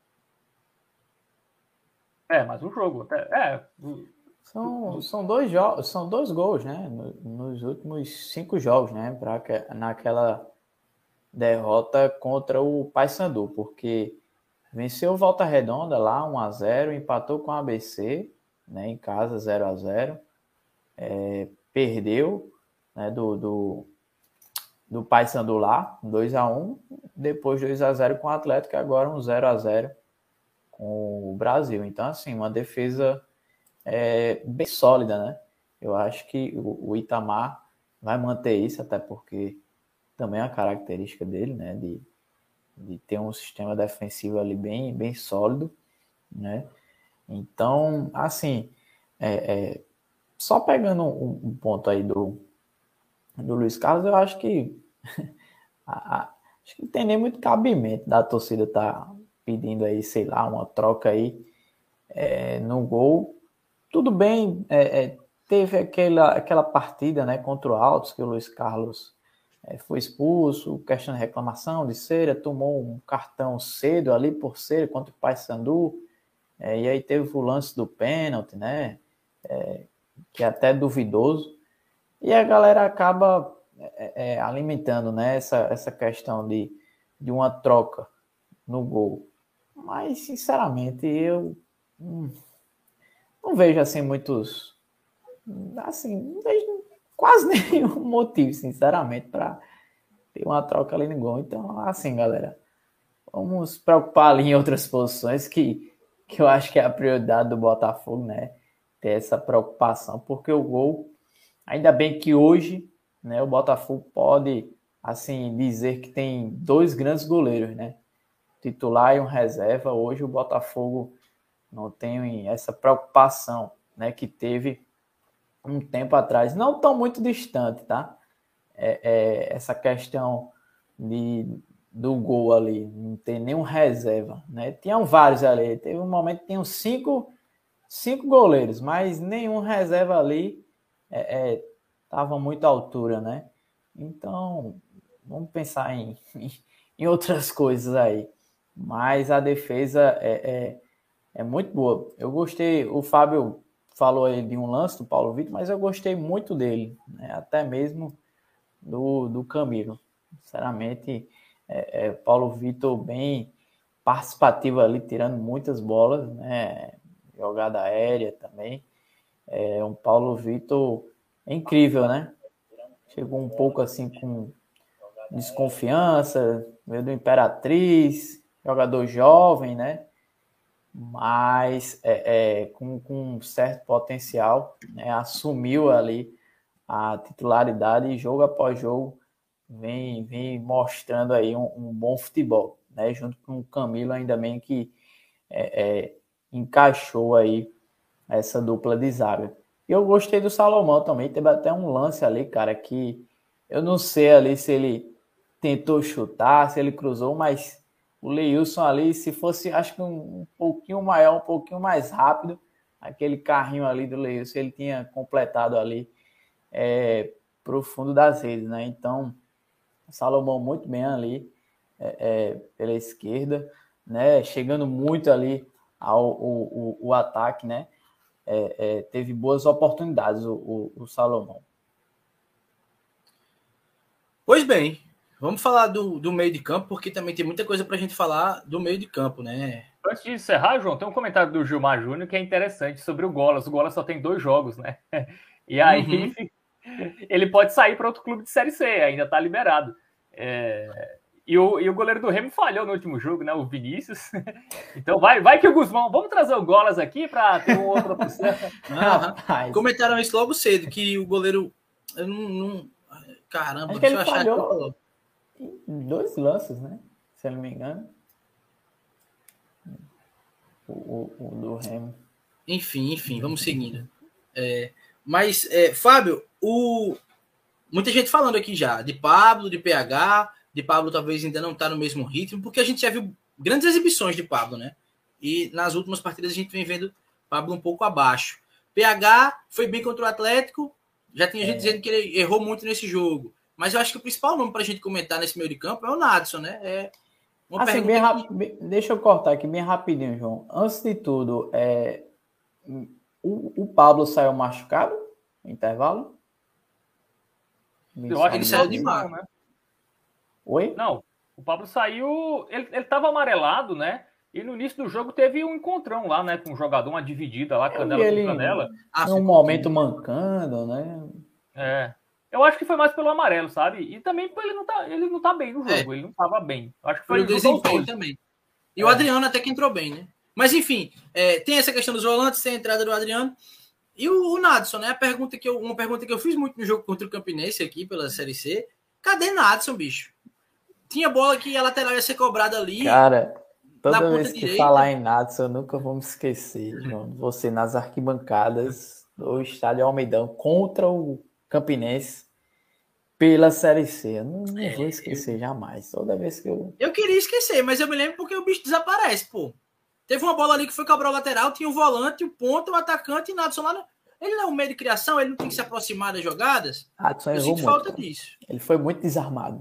É, mais um jogo. É, são, são, dois jogos, são dois gols, né? Nos últimos cinco jogos, né? Pra, naquela derrota contra o Paysandu, porque venceu o Volta Redonda lá um a zero, empatou com o A B C, né, em casa zero a zero, é, perdeu, né, do, do, do Paysandu lá, dois a um, depois dois a zero com o Atlético, e agora um zero a zero com o Brasil. Então, assim, uma defesa é, bem sólida, né? Eu acho que o, o Itamar vai manter isso, até porque também é a característica dele, né? De, de ter um sistema defensivo ali bem, bem sólido, né? Então, assim, é, é, só pegando um, um ponto aí do, do Luiz Carlos, eu acho que a, a, acho que não tem nem muito cabimento da torcida estar pedindo aí, sei lá, uma troca aí é, no gol. Tudo bem, é, é, teve aquela, aquela partida, né, contra o Altos, que o Luiz Carlos é, foi expulso, questão de reclamação de cera, tomou um cartão cedo ali por cera contra o Paysandu, é, e aí teve o lance do pênalti, né, é, que é até duvidoso, e a galera acaba é, é, alimentando, né, essa, essa questão de, de uma troca no gol. Mas, sinceramente, eu hum, não vejo, assim, muitos... Assim, não vejo quase nenhum motivo, sinceramente, para ter uma troca ali no gol. Então, assim, galera, vamos preocupar ali em outras posições, que, que eu acho que é a prioridade do Botafogo, né? Ter essa preocupação, porque o gol... Ainda bem que hoje, né, o Botafogo pode, assim, dizer que tem dois grandes goleiros, né? Titular e um reserva. Hoje o Botafogo não tem essa preocupação, né, que teve um tempo atrás, não tão muito distante, tá? É, é, essa questão de, do gol ali, não tem nenhum reserva, né? Tinham vários ali, teve um momento que tinham cinco, cinco goleiros, mas nenhum reserva ali estava é, é, muito à altura, né? Então, vamos pensar em, em outras coisas aí. Mas a defesa é, é, é muito boa. Eu gostei, o Fábio falou aí de um lance do Paulo Vitor, mas eu gostei muito dele, né? Até mesmo do, do Camilo. Sinceramente, é, é, Paulo Vitor bem participativo ali, tirando muitas bolas, né? Jogada aérea também. É um Paulo Vitor incrível, né? Chegou um pouco assim com desconfiança, veio do Imperatriz, jogador jovem, né? Mas é, é, com, com um certo potencial, né? Assumiu ali a titularidade e jogo após jogo vem, vem mostrando aí um, um bom futebol, né? Junto com o Camilo, ainda bem que é, é, encaixou aí essa dupla de zaga. Eu gostei do Salomão também, teve até um lance ali, cara, que eu não sei ali se ele tentou chutar, se ele cruzou, mas o Leilson ali, se fosse, acho que um, um pouquinho maior, um pouquinho mais rápido, aquele carrinho ali do Leilson, ele tinha completado ali é, pro fundo das redes, né? Então, Salomão muito bem ali é, é, pela esquerda, né? Chegando muito ali ao o, o, o ataque, né? É, é, teve boas oportunidades o, o, o Salomão. Pois bem, vamos falar do, do meio de campo, porque também tem muita coisa para a gente falar do meio de campo, né? Antes de encerrar, João, tem um comentário do Gilmar Júnior que é interessante sobre o Golas. O Golas só tem dois jogos, né? E aí uhum. ele pode sair para outro clube de Série C, ainda está liberado. É... E, o, e o goleiro do Remo falhou no último jogo, né? O Vinícius. Então vai, vai que o Guzmão... Vamos trazer o Golas aqui para ter uma outra opção. Uhum. Comentaram isso logo cedo, que o goleiro... Eu não, não... Caramba, acho que ele falhou em dois lances, né? Se eu não me engano. O, o, o do Remo. Enfim, enfim, vamos seguindo. É, mas, é, Fábio, o... muita gente falando aqui já de Pablo, de P H, de Pablo talvez ainda não está no mesmo ritmo, porque a gente já viu grandes exibições de Pablo, né? E nas últimas partidas a gente vem vendo Pablo um pouco abaixo. P H foi bem contra o Atlético, já tinha gente é. dizendo que ele errou muito nesse jogo. Mas eu acho que o principal nome para a gente comentar nesse meio de campo é o Nadson, né? É uma assim, bem rap... que... Deixa eu cortar aqui bem rapidinho, João. Antes de tudo, é... o, o Pablo saiu machucado no intervalo? Eu acho que ele saiu de mal, né? Oi? Não, o Pablo saiu... Ele estava amarelado, né? E no início do jogo teve um encontrão lá, né? Com um jogador, uma dividida lá, canela ele... com canela. Ah, um momento mancando, né? É... Eu acho que foi mais pelo amarelo, sabe? E também ele não tá, ele não tá bem no jogo, é. ele não tava bem. Eu acho que foi o desempenho também. E é. o Adriano até que entrou bem, né? Mas enfim, é, tem essa questão dos volantes, tem a entrada do Adriano. E o, o Nadson, né? A pergunta que eu, uma pergunta que eu fiz muito no jogo contra o Campinense aqui pela Série C. Cadê Nadson, bicho? Tinha bola que a lateral ia ser cobrada ali. Cara, toda vez que direita. falar em Nadson, eu nunca vou me esquecer, João. Você nas arquibancadas do estádio Almeidão contra o Campinense pela Série C. Eu não, não é, vou esquecer eu... jamais. Toda vez que eu... Eu queria esquecer, mas eu me lembro porque o bicho desaparece, pô. Teve uma bola ali que foi cobrar o lateral, tinha o volante, o ponto, o atacante e Nadson lá. No... Ele não é um meio de criação, ele não tem que se aproximar das jogadas. Nadson eu sinto falta disso. Ele foi muito desarmado.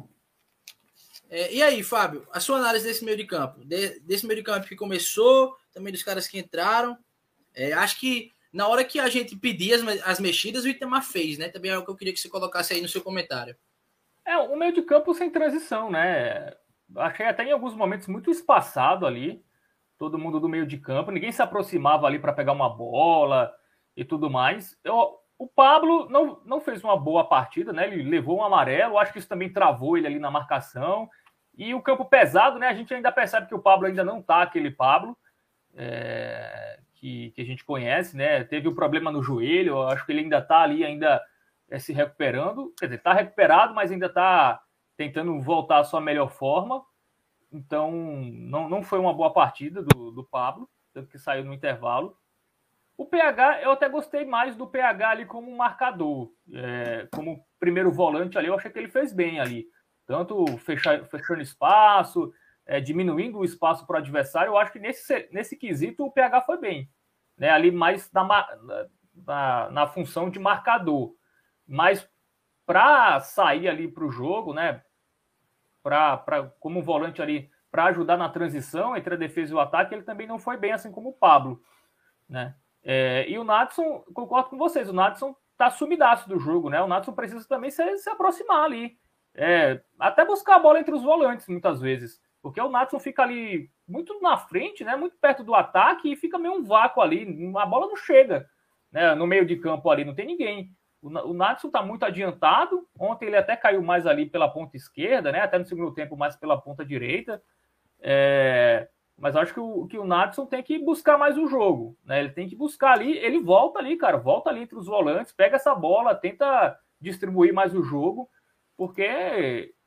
É, e aí, Fábio, a sua análise desse meio de campo? De, desse meio de campo que começou, também dos caras que entraram. É, acho que na hora que a gente pedir as, as mexidas, o Itamar fez, né? Também é o que eu queria que você colocasse aí no seu comentário. É, o meio de campo sem transição, né? Achei até em alguns momentos muito espaçado ali. Todo mundo do meio de campo. Ninguém se aproximava ali para pegar uma bola e tudo mais. Eu, o Pablo não, não fez uma boa partida, né? Ele levou um amarelo. Acho que isso também travou ele ali na marcação. E o campo pesado, né? A gente ainda percebe que o Pablo ainda não tá aquele Pablo. É... Que, que a gente conhece, né? Teve um problema no joelho, eu acho que ele ainda está ali, ainda é, se recuperando. Quer dizer, está recuperado, mas ainda está tentando voltar à sua melhor forma. Então, não, não foi uma boa partida do, do Pablo, tanto que saiu no intervalo. O P H, eu até gostei mais do P H ali como marcador. É, como primeiro volante ali, eu achei que ele fez bem ali. Tanto fechar, fechando espaço... É, diminuindo o espaço para o adversário, eu acho que nesse, nesse quesito o P H foi bem, né? Ali mais na, na, na função de marcador, mas para sair ali para o jogo, né? Pra, pra, como volante ali, para ajudar na transição entre a defesa e o ataque, ele também não foi bem, assim como o Pablo, né? É, e o Nadson, concordo com vocês, o Nadson tá sumidaço do jogo, né? O Nadson precisa também se, se aproximar ali, é, até buscar a bola entre os volantes, muitas vezes. Porque o Nadson fica ali muito na frente, né? Muito perto do ataque e fica meio um vácuo ali. A bola não chega, né? No meio de campo ali, não tem ninguém. O, o Nadson está muito adiantado. Ontem ele até caiu mais ali pela ponta esquerda, né? Até no segundo tempo mais pela ponta direita. É... Mas eu acho que o, que o Nadson tem que buscar mais o jogo, né? Ele tem que buscar ali, ele volta ali, cara. Volta ali entre os volantes, pega essa bola, tenta distribuir mais o jogo. Porque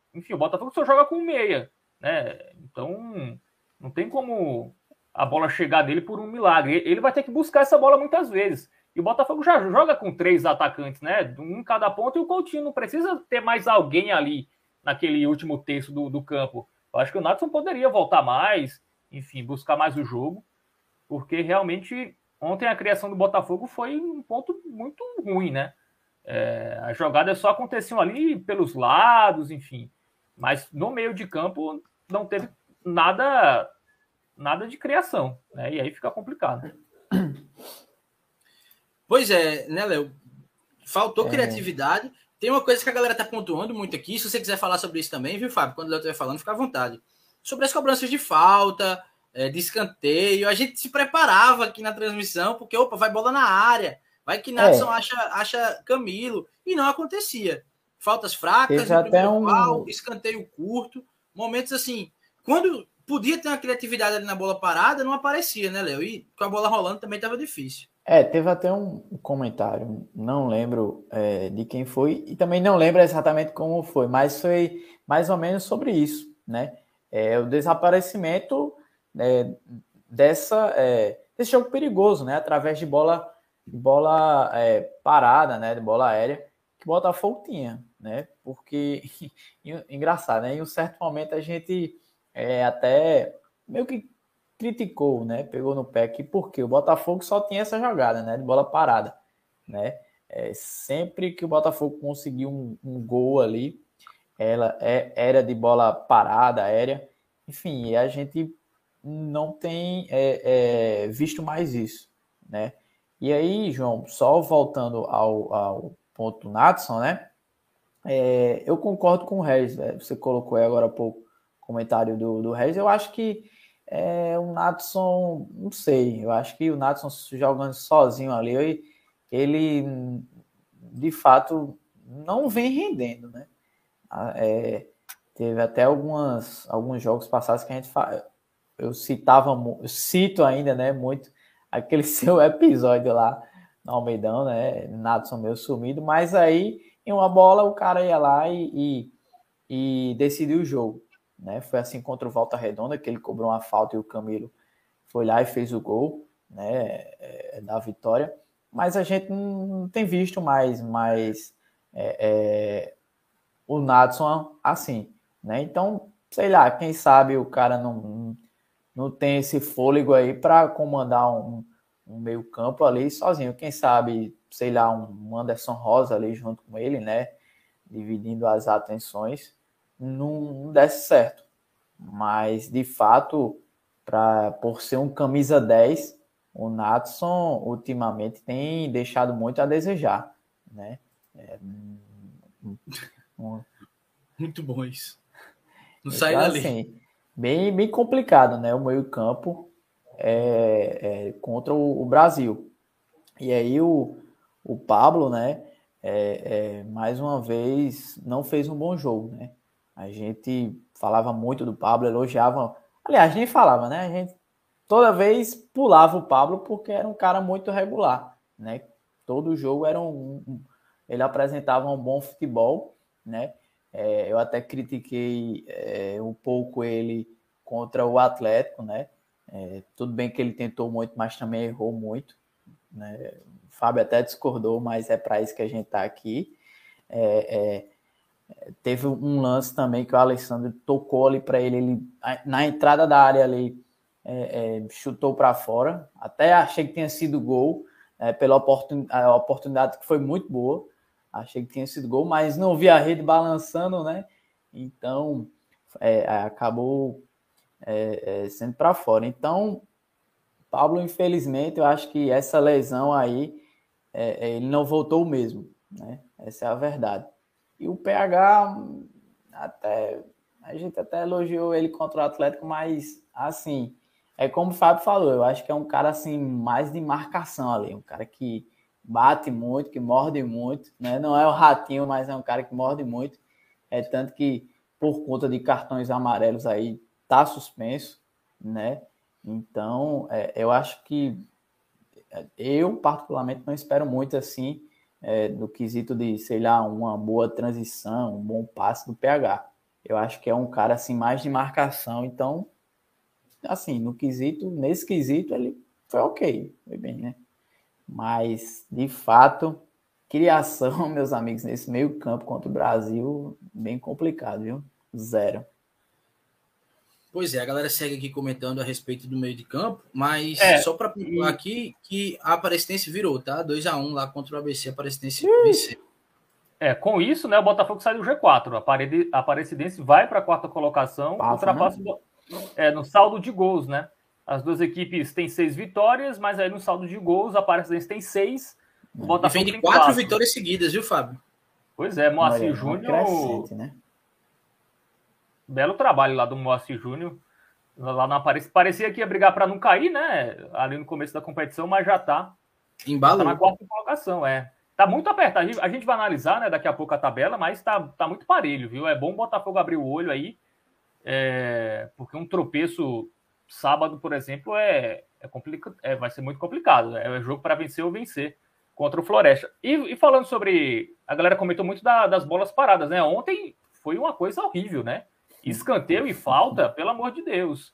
enfim, o Botafogo só joga com meia, né? Então, não tem como a bola chegar nele por um milagre. Ele vai ter que buscar essa bola muitas vezes. E o Botafogo já joga com três atacantes, né? Um em cada ponta, e o Coutinho não precisa ter mais alguém ali naquele último terço do, do campo. Eu acho que o Natson poderia voltar mais, enfim, buscar mais o jogo, porque realmente ontem a criação do Botafogo foi um ponto muito ruim, né? É, as jogadas só aconteciam ali pelos lados, enfim. Mas no meio de campo não teve nada, nada de criação, né? E aí fica complicado. Pois é, né, Léo? Faltou É. criatividade. Tem uma coisa que a galera tá pontuando muito aqui. Se você quiser falar sobre isso também, viu, Fábio? Quando o Léo estiver falando, fica à vontade. Sobre as cobranças de falta, é, de escanteio. A gente se preparava aqui na transmissão, porque, opa, vai bola na área. Vai que Natson É. acha, acha Camilo. E não acontecia. Faltas fracas Teve no até primeiro um- pau, escanteio curto. Momentos assim. Quando podia ter uma criatividade ali na bola parada, não aparecia, né, Léo? E com a bola rolando também estava difícil. É, teve até um comentário, não lembro é, de quem foi, e também não lembro exatamente como foi, mas foi mais ou menos sobre isso, né? É, o desaparecimento é, dessa, é, desse jogo perigoso, né? Através de bola, bola é, parada, né? De bola aérea, que o Botafogo tinha, né? Porque, engraçado, né? Em um certo momento a gente é, até meio que criticou, né? Pegou no pé aqui, porque o Botafogo só tinha essa jogada, né? De bola parada, né? É, sempre que o Botafogo conseguiu um, um gol ali, ela é, era de bola parada, aérea. Enfim, e a gente não tem é, é, visto mais isso, né? E aí, João, só voltando ao, ao ponto do Natson, né? É, eu concordo com o Regis, né? Você colocou aí agora há pouco o comentário do, do Regis. Eu acho que é, o Natson, não sei, eu acho que o Natson jogando sozinho ali, ele de fato não vem rendendo, né? É, teve até algumas, alguns jogos passados que a gente fala, eu citava, eu cito ainda, né, muito aquele seu episódio lá no Almeidão, né, Natson meio sumido, mas aí em uma bola o cara ia lá e, e, e decidiu o jogo, né? Foi assim contra o Volta Redonda, que ele cobrou uma falta e o Camilo foi lá e fez o gol, né, da vitória. Mas a gente não tem visto mais, mais é, é, o Natson assim, né? Então, sei lá, quem sabe o cara não, não tem esse fôlego aí para comandar um, um meio campo ali sozinho. Quem sabe, sei lá, um Anderson Rosa ali junto com ele, né? Dividindo as atenções, não, não desse certo. Mas, de fato, pra, por ser um camisa dez, o Natson ultimamente tem deixado muito a desejar, né? É, um, um, Muito bom isso. Não então, sai dali. assim, bem, bem complicado, né? O meio-campo é, é, contra o, o Brasil. E aí o, o Pablo, né? É, é, mais uma vez não fez um bom jogo, né? A gente falava muito do Pablo, elogiava. Aliás, nem falava, né? A gente toda vez pulava o Pablo porque era um cara muito regular, né? Todo jogo era um, um ele apresentava um bom futebol, né? É, eu até critiquei é, um pouco ele contra o Atlético, né? É, tudo bem que ele tentou muito, mas também errou muito, né? O Fábio até discordou, mas é para isso que a gente está aqui. É, é, teve um lance também que o Alessandro tocou ali para ele, ele na entrada da área ali, é, é, chutou para fora. Até achei que tinha sido gol, é, pela oportun, a oportunidade que foi muito boa. Achei que tinha sido gol, mas não vi a rede balançando, né? Então, é, acabou é, é, sendo para fora. Então, Pablo, infelizmente, eu acho que essa lesão aí, é, ele não voltou mesmo, né? Essa é a verdade. E o P H, até, a gente até elogiou ele contra o Atlético, mas, assim, é como o Fábio falou, eu acho que é um cara, assim, mais de marcação ali, um cara que bate muito, que morde muito, né? Não é o Ratinho, mas é um cara que morde muito. É tanto que, por conta de cartões amarelos aí, tá suspenso, né? Então, é, eu acho que eu, particularmente, não espero muito, assim, é, no quesito de, sei lá, uma boa transição, um bom passe do P H. eu acho que é um cara assim mais de marcação, então assim, no quesito, nesse quesito ele foi ok, foi bem, né? Mas de fato, criação, meus amigos, nesse meio-campo contra o Brasil, bem complicado, viu? Zero. Pois é, a galera segue aqui comentando a respeito do meio de campo, mas É, só para pontuar e- aqui que a Aparecidense virou, tá? dois a um lá contra o A B C, a Aparecidense venceu. É, com isso, né, o Botafogo sai do G quatro. A Parede- a Aparecidense vai para a quarta colocação, Passa, ultrapassa né? o Bo- é, no saldo de gols, né? As duas equipes têm seis vitórias, mas aí no saldo de gols, a Aparecidense tem seis, o E Botafogo vem de tem quatro quatro. vitórias seguidas, viu, Fábio? Pois é, Moacir Olha, uma Júnior, crescente, né? belo trabalho lá do Moacir Júnior. Lá na Aparecidense. Parecia que ia brigar para não cair, né? Ali no começo da competição, mas já tá. Já tá na Embalou. quarta colocação, é. Tá muito apertado. A gente, a gente vai analisar, né, daqui a pouco a tabela, mas tá, tá muito parelho, viu? É bom o Botafogo abrir o olho aí, é, porque um tropeço sábado, por exemplo, é, é, complica, é vai ser muito complicado. É um jogo para vencer ou vencer contra o Floresta. E, e falando sobre... A galera comentou muito da, das bolas paradas, né? Ontem foi uma coisa horrível, né? Escanteio e falta, pelo amor de Deus.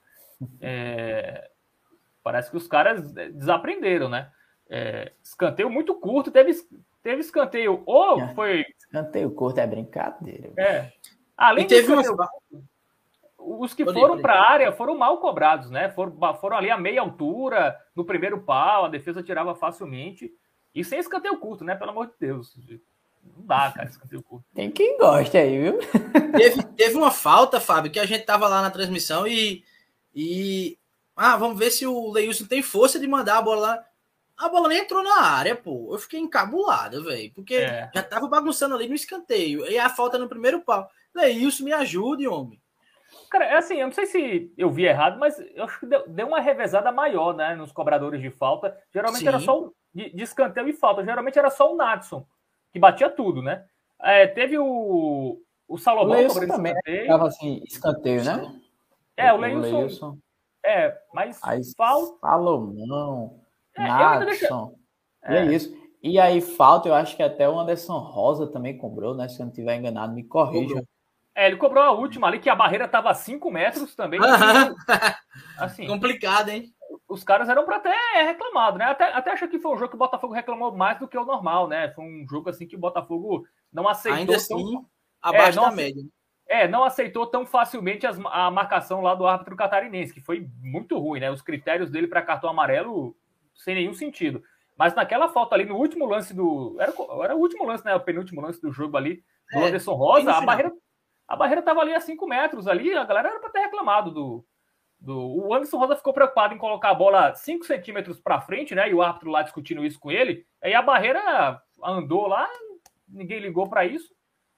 É, parece que os caras desaprenderam, né? É, escanteio muito curto, teve, teve escanteio, ou foi... Escanteio curto é brincadeira. É, além E de teve escanteio uma... curto, os que Pode ir, foram pode ir. para a área foram mal cobrados, né? Foram, foram ali a meia altura, no primeiro pau, a defesa tirava facilmente. E sem escanteio curto, né? Pelo amor de Deus. Não dá, cara, escanteio curto. Tem quem goste aí, viu? Teve, teve uma falta, Fábio, que a gente tava lá na transmissão e, e... Ah, vamos ver se o Leilson tem força de mandar a bola lá. A bola nem entrou na área, pô. Eu fiquei encabulado, velho. Porque É. já tava bagunçando ali no escanteio. E a falta no primeiro pau. Leilson, me ajude, homem. Cara, é assim, eu não sei se eu vi errado, mas eu acho que deu, deu uma revezada maior, né? Nos cobradores de falta. Geralmente Sim. era só o, de, de escanteio e falta. Geralmente era só o Natson, que batia tudo, né? É, teve o, o Salomão O Leilson cobrando também escanteio. tava assim, escanteio, né? É, o O Leilson. Leilson. É, mas Aí, falta. Salomão, É, eu ainda deixo. Natson. E é isso. E aí, falta, eu acho que até o Anderson Rosa também cobrou, né? Se eu não estiver enganado, me corrija. É, ele cobrou a última ali, que a barreira tava a cinco metros também. Aham. Assim, Complicado, hein? os caras eram para até reclamado, né? Até, até acho que foi um jogo que o Botafogo reclamou mais do que o normal, né? Foi um jogo assim que o Botafogo não aceitou. Ainda tão... assim, abaixo é, da ace... média. É, não aceitou tão facilmente as, a marcação lá do árbitro catarinense, que foi muito ruim, né? Os critérios dele para cartão amarelo sem nenhum sentido. Mas naquela falta ali, no último lance do... Era, era o último lance, né? O penúltimo lance do jogo ali, do É, Anderson Rosa, a final. barreira, a barreira tava ali a cinco metros ali, a galera era para ter reclamado do... Do... O Anderson Rosa ficou preocupado em colocar a bola cinco centímetros para frente, né? E o árbitro lá discutindo isso com ele. Aí a barreira andou lá, ninguém ligou para isso.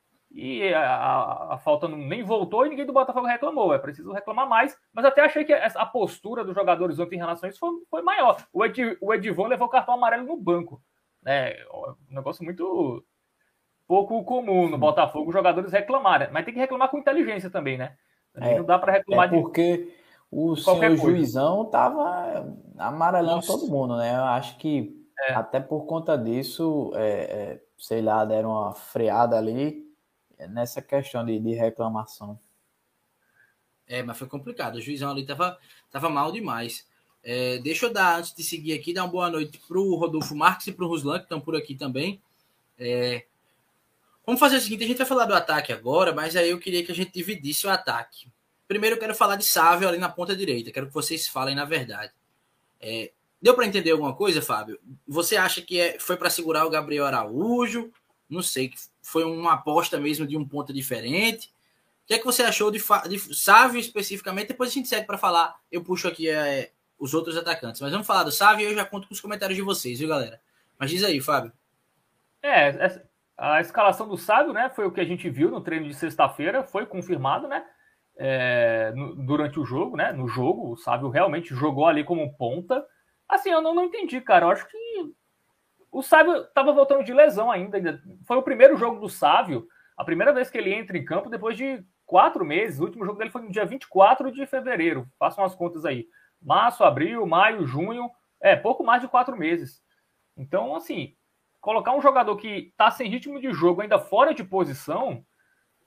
E a, a, a falta não, nem voltou e ninguém do Botafogo reclamou. É preciso reclamar mais. Mas até achei que a postura dos jogadores ontem em relação a isso foi, foi maior. O, Ed, o Edivon levou o cartão amarelo no banco. É um negócio muito pouco comum no Botafogo, os jogadores reclamarem. Mas tem que reclamar com inteligência também, né? Também É, não dá para reclamar é porque... de... O qualquer senhor coisa. Juizão tava amarelando Nossa. todo mundo, né? Eu acho que É. até por conta disso, é, é, sei lá, deram uma freada ali nessa questão de, de reclamação. É, mas foi complicado. O juizão ali tava, tava mal demais. É, deixa eu dar, antes de seguir aqui, dar uma boa noite pro Rodolfo Marques e pro Ruslan, que estão por aqui também. É, vamos fazer o seguinte, a gente vai falar do ataque agora, mas aí eu queria que a gente dividisse o ataque. Primeiro eu quero falar de Sávio ali na ponta direita. Quero que vocês falem na verdade. É, deu para entender alguma coisa, Fábio? Você acha que é, foi para segurar o Gabriel Araújo? Não sei, que foi uma aposta mesmo de um ponto diferente. O que é que você achou de, de Sávio especificamente? Depois a gente segue para falar. Eu puxo aqui é, os outros atacantes. Mas vamos falar do Sávio e eu já conto com os comentários de vocês, viu, galera? Mas diz aí, Fábio. É, a escalação do Sávio, né? Foi o que a gente viu no treino de sexta-feira. Foi confirmado, né? É, no, durante o jogo, né? No jogo, o Sávio realmente jogou ali como ponta. Assim, eu não, não entendi, cara. Eu acho que o Sávio estava voltando de lesão ainda. Foi o primeiro jogo do Sávio, a primeira vez que ele entra em campo depois de quatro meses. O último jogo dele foi no dia vinte e quatro de fevereiro. Façam as contas aí. Março, abril, maio, junho. É, pouco mais de quatro meses. Então, assim, colocar um jogador que está sem ritmo de jogo ainda fora de posição...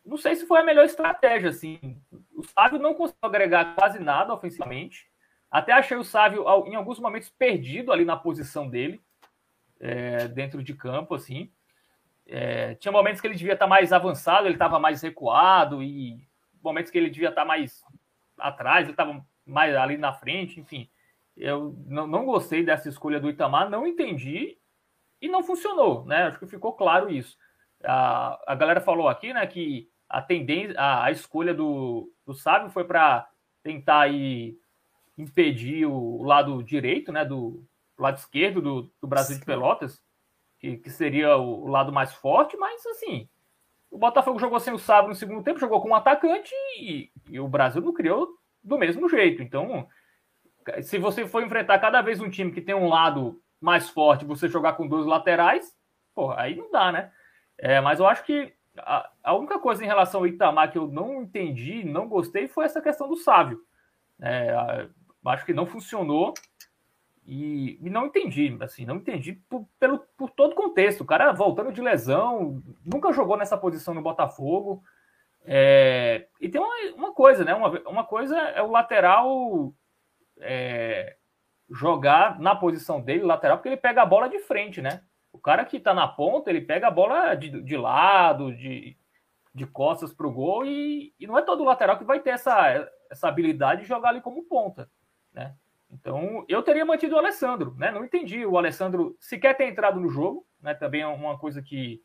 não sei se foi a melhor estratégia, assim. O Sávio não conseguiu agregar quase nada ofensivamente. Até achei o Sávio, em alguns momentos, perdido ali na posição dele, é, dentro de campo, assim. É, tinha momentos que ele devia estar mais avançado, ele estava mais recuado, e momentos que ele devia estar mais atrás, ele estava mais ali na frente, enfim. Eu não, não gostei dessa escolha do Itamar, não entendi e não funcionou, né? Acho que ficou claro isso. A, a galera falou aqui, né, que a tendência, a, a escolha do, do Sávio foi para tentar aí impedir o, o lado direito, né, do lado esquerdo do, do Brasil de Pelotas, que, que seria o, o lado mais forte, mas assim, o Botafogo jogou sem o Sávio no segundo tempo, jogou com um atacante e, e o Brasil não criou do mesmo jeito. Então, se você for enfrentar cada vez um time que tem um lado mais forte, você jogar com dois laterais, pô, aí não dá, né? É, mas eu acho que a, a única coisa em relação ao Itamar que eu não entendi, não gostei, foi essa questão do Sávio. É, acho que não funcionou e, e não entendi, assim, não entendi por, pelo, por todo o contexto. O cara voltando de lesão, nunca jogou nessa posição no Botafogo. É, e tem uma, uma coisa, né? Uma, uma coisa é o lateral é, jogar na posição dele, lateral, porque ele pega a bola de frente, né? O cara que tá na ponta, ele pega a bola de, de lado, de, de costas pro gol, e, e não é todo lateral que vai ter essa, essa habilidade de jogar ali como ponta, né? Então, eu teria mantido o Alessandro, né? Não entendi o Alessandro sequer ter entrado no jogo, né? Também é uma coisa que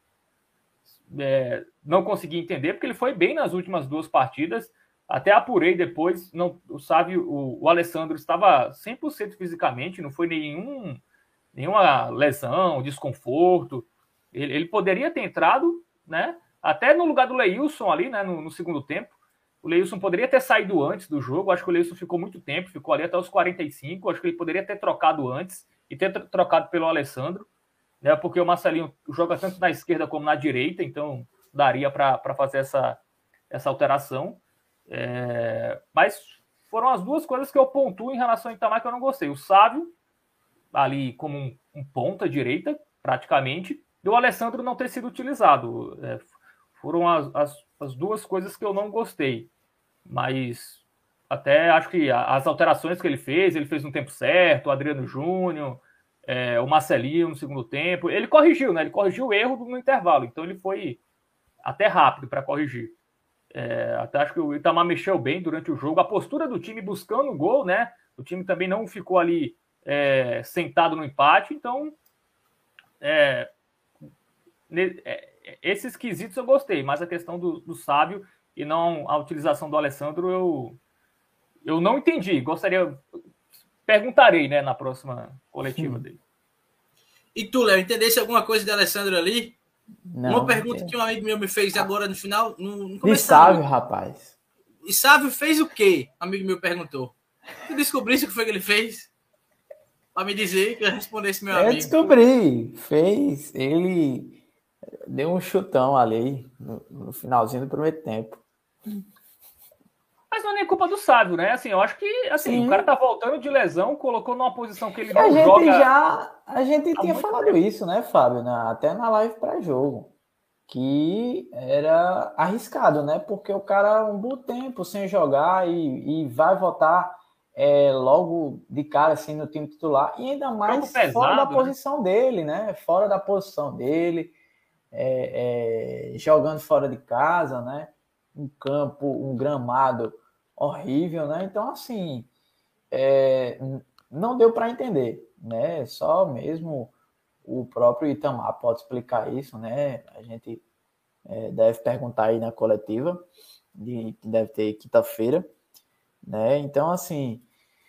é, não consegui entender, porque ele foi bem nas últimas duas partidas, até apurei depois, não, o Sávio, o, o Alessandro estava cem por cento fisicamente, não foi nenhum, nenhuma lesão, desconforto, ele, ele poderia ter entrado, né? Até no lugar do Leilson ali, né? No, no segundo tempo, o Leilson poderia ter saído antes do jogo, acho que o Leilson ficou muito tempo, ficou ali até os quarenta e cinco, acho que ele poderia ter trocado antes e ter trocado pelo Alessandro, né? Porque o Marcelinho joga tanto na esquerda como na direita, então daria para fazer essa, essa alteração. É, mas foram as duas coisas que eu pontuo em relação ao Itamar que eu não gostei. O Sávio, ali como um, um ponta direita, praticamente, e o Alessandro não ter sido utilizado. É, foram as, as, as duas coisas que eu não gostei. Mas até acho que as alterações que ele fez, ele fez no tempo certo, o Adriano Júnior, é, o Marcelinho no segundo tempo, ele corrigiu, né? Ele corrigiu o erro no intervalo, então ele foi até rápido para corrigir. É, até acho que o Itamar mexeu bem durante o jogo, a postura do time buscando o gol, né? O time também não ficou ali é, sentado no empate, então é, é, esses quesitos eu gostei, mas a questão do, do Sávio e não a utilização do Alessandro eu, eu não entendi. Gostaria, perguntarei, né, na próxima coletiva dele. E tu, Léo, entendesse alguma coisa de Alessandro ali? Não, Uma pergunta é. que um amigo meu me fez agora no final, no, no E Sávio, rapaz. E Sávio fez o quê? Um amigo meu perguntou. Tu descobrisse o que foi que ele fez? Para me dizer que eu respondesse meu eu amigo. Eu descobri. Fez. Ele deu um chutão ali no, no finalzinho do primeiro tempo. Mas não é nem culpa do Sávio, né? Assim, eu acho que assim, o cara tá voltando de lesão, colocou numa posição que ele não a gente joga. Já, a gente tinha falado tempo. isso, né, Fábio? Na, até na live pré-jogo. Que era arriscado, né? Porque o cara um bom tempo sem jogar e, e vai voltar é, logo de cara assim no time titular. E ainda mais pesado, fora da posição né? dele, né? Fora da posição dele, é, é, jogando fora de casa, né? Um campo, um gramado horrível, né? Então, assim, é, não deu para entender, né? Só mesmo o próprio Itamar pode explicar isso, né? A gente é, deve perguntar aí na coletiva, de, que deve ter quinta-feira, né? Então, assim,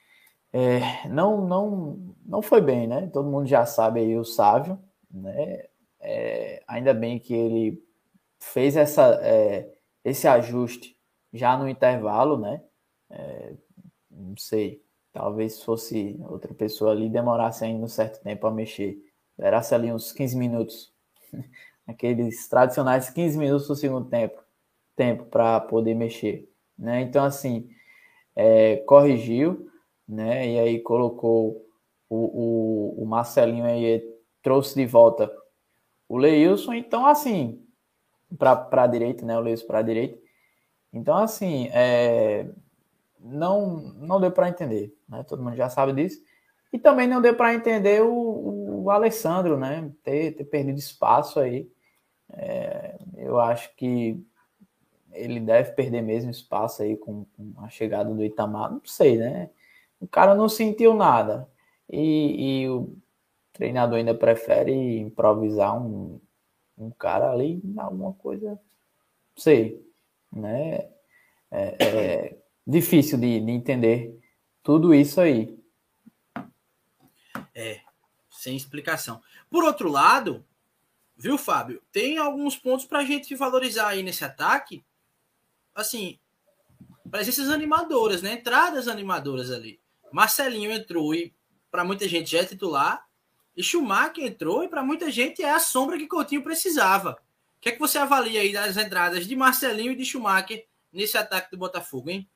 é, não, não, não foi bem, né? Todo mundo já sabe aí o Sávio, né? É, ainda bem que ele fez essa, é, esse ajuste já no intervalo, né? É, não sei, talvez fosse outra pessoa ali, demorasse ainda um certo tempo a mexer. Esperasse ali uns quinze minutos, aqueles tradicionais quinze minutos do segundo tempo, tempo para poder mexer, né? Então, assim, é, corrigiu, né? E aí colocou o, o, o Marcelinho aí, trouxe de volta o Leilson. Então, assim, para a direita, né? O Lewis para a direita. Então, assim, é, não, não deu para entender, né? Todo mundo já sabe disso. E também não deu para entender o, o Alessandro, né? Ter, ter perdido espaço aí. É, eu acho que ele deve perder mesmo espaço aí com, com a chegada do Itamar. Não sei, né? O cara não sentiu nada. E, e o treinador ainda prefere improvisar um, um cara ali em alguma coisa. Não sei, né? É, é difícil de, de entender tudo isso aí. É, sem explicação. Por outro lado, viu, Fábio? Tem alguns pontos para a gente valorizar aí nesse ataque. Assim, presenças animadoras, né? Entradas animadoras ali. Marcelinho entrou e para muita gente já é titular. E Schumacher entrou e para muita gente é a sombra que Coutinho precisava. O que é que você avalia aí das entradas de Marcelinho e de Schumacher nesse ataque do Botafogo, hein?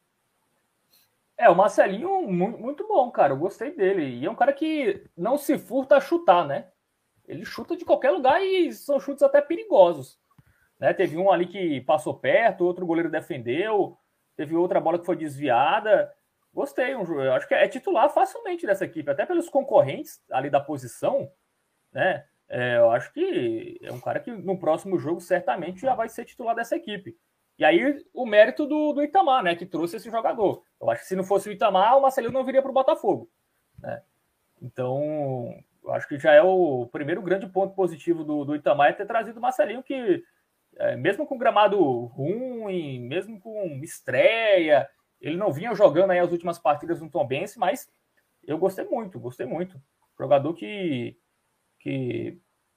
É, o Marcelinho, muito bom, cara. Eu gostei dele. E é um cara que não se furta a chutar, né? Ele chuta de qualquer lugar e são chutes até perigosos. Né? Teve um ali que passou perto, outro goleiro defendeu, teve outra bola que foi desviada. Gostei. Eu acho que é titular facilmente dessa equipe, até pelos concorrentes ali da posição, né? É, eu acho que é um cara que no próximo jogo certamente já vai ser titular dessa equipe. E aí o mérito do, do Itamar, né, que trouxe esse jogador. Eu acho que se não fosse o Itamar, o Marcelinho não viria para o Botafogo. Né? Então, eu acho que já é o primeiro grande ponto positivo do, do Itamar é ter trazido o Marcelinho, que é, mesmo com gramado ruim, mesmo com estreia, ele não vinha jogando aí as últimas partidas no Tombense, mas eu gostei muito, gostei muito. Jogador que, que,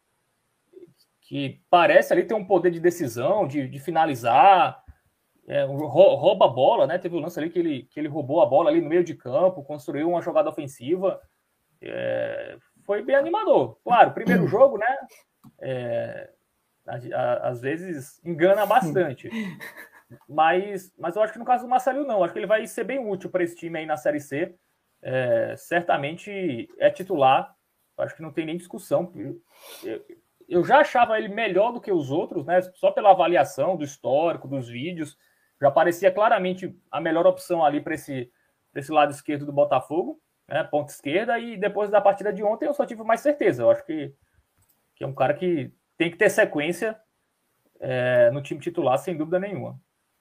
que parece ali ter um poder de decisão, de, de finalizar, é, rouba a bola, né? Teve um lance ali que ele, que ele roubou a bola ali no meio de campo, construiu uma jogada ofensiva. É, foi bem animador. Claro, primeiro jogo, né? É, às vezes engana bastante. Mas, mas eu acho que no caso do Marcelinho não. Eu acho que ele vai ser bem útil para esse time aí na Série C. É, certamente é titular. Eu acho que não tem nem discussão. Eu, eu já achava ele melhor do que os outros, né? Só pela avaliação do histórico, dos vídeos. Já parecia claramente a melhor opção ali para esse, esse lado esquerdo do Botafogo, né? Ponta esquerda. E depois da partida de ontem eu só tive mais certeza. Eu acho que, que é um cara que tem que ter sequência é, no time titular, sem dúvida nenhuma.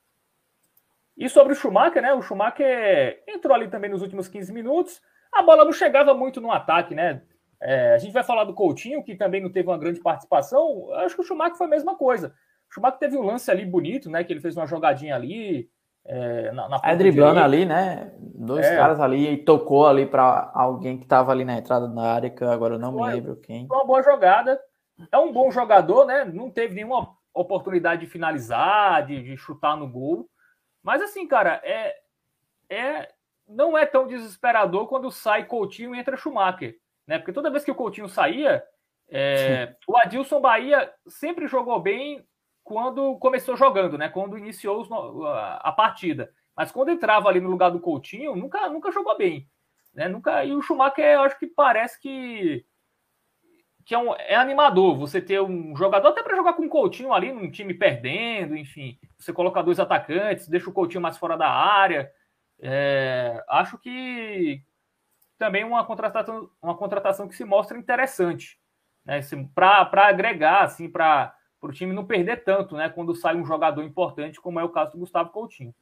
E sobre o Schumacher, né? O Schumacher entrou ali também nos últimos quinze minutos. A bola não chegava muito no ataque, né? É, a gente vai falar do Coutinho, que também não teve uma grande participação. Eu acho que o Schumacher foi a mesma coisa. O Schumacher teve um lance ali bonito, né? Que ele fez uma jogadinha ali. É, na, na é driblando ali, né? Dois é. caras ali e tocou ali para alguém que estava ali na entrada da área, que agora eu não foi, me lembro quem. Foi uma boa jogada. É um bom jogador, né? Não teve nenhuma oportunidade de finalizar, de, de chutar no gol. Mas assim, cara, é, é, não é tão desesperador quando sai Coutinho e entra Schumacher. Né? Porque toda vez que o Coutinho saía, é, o Adilson Bahia sempre jogou bem quando começou jogando, né? Quando iniciou os, a, a partida. Mas quando entrava ali no lugar do Coutinho, nunca, nunca jogou bem. Né? Nunca, e o Schumacher, eu acho que parece que, que é, um, é animador. Você ter um jogador, até para jogar com o Coutinho ali, num time perdendo, enfim. Você coloca dois atacantes, deixa o Coutinho mais fora da área. É, acho que também uma contratação, uma contratação que se mostra interessante, né? Para agregar, assim, para o time não perder tanto, né? Quando sai um jogador importante, como é o caso do Gustavo Coutinho.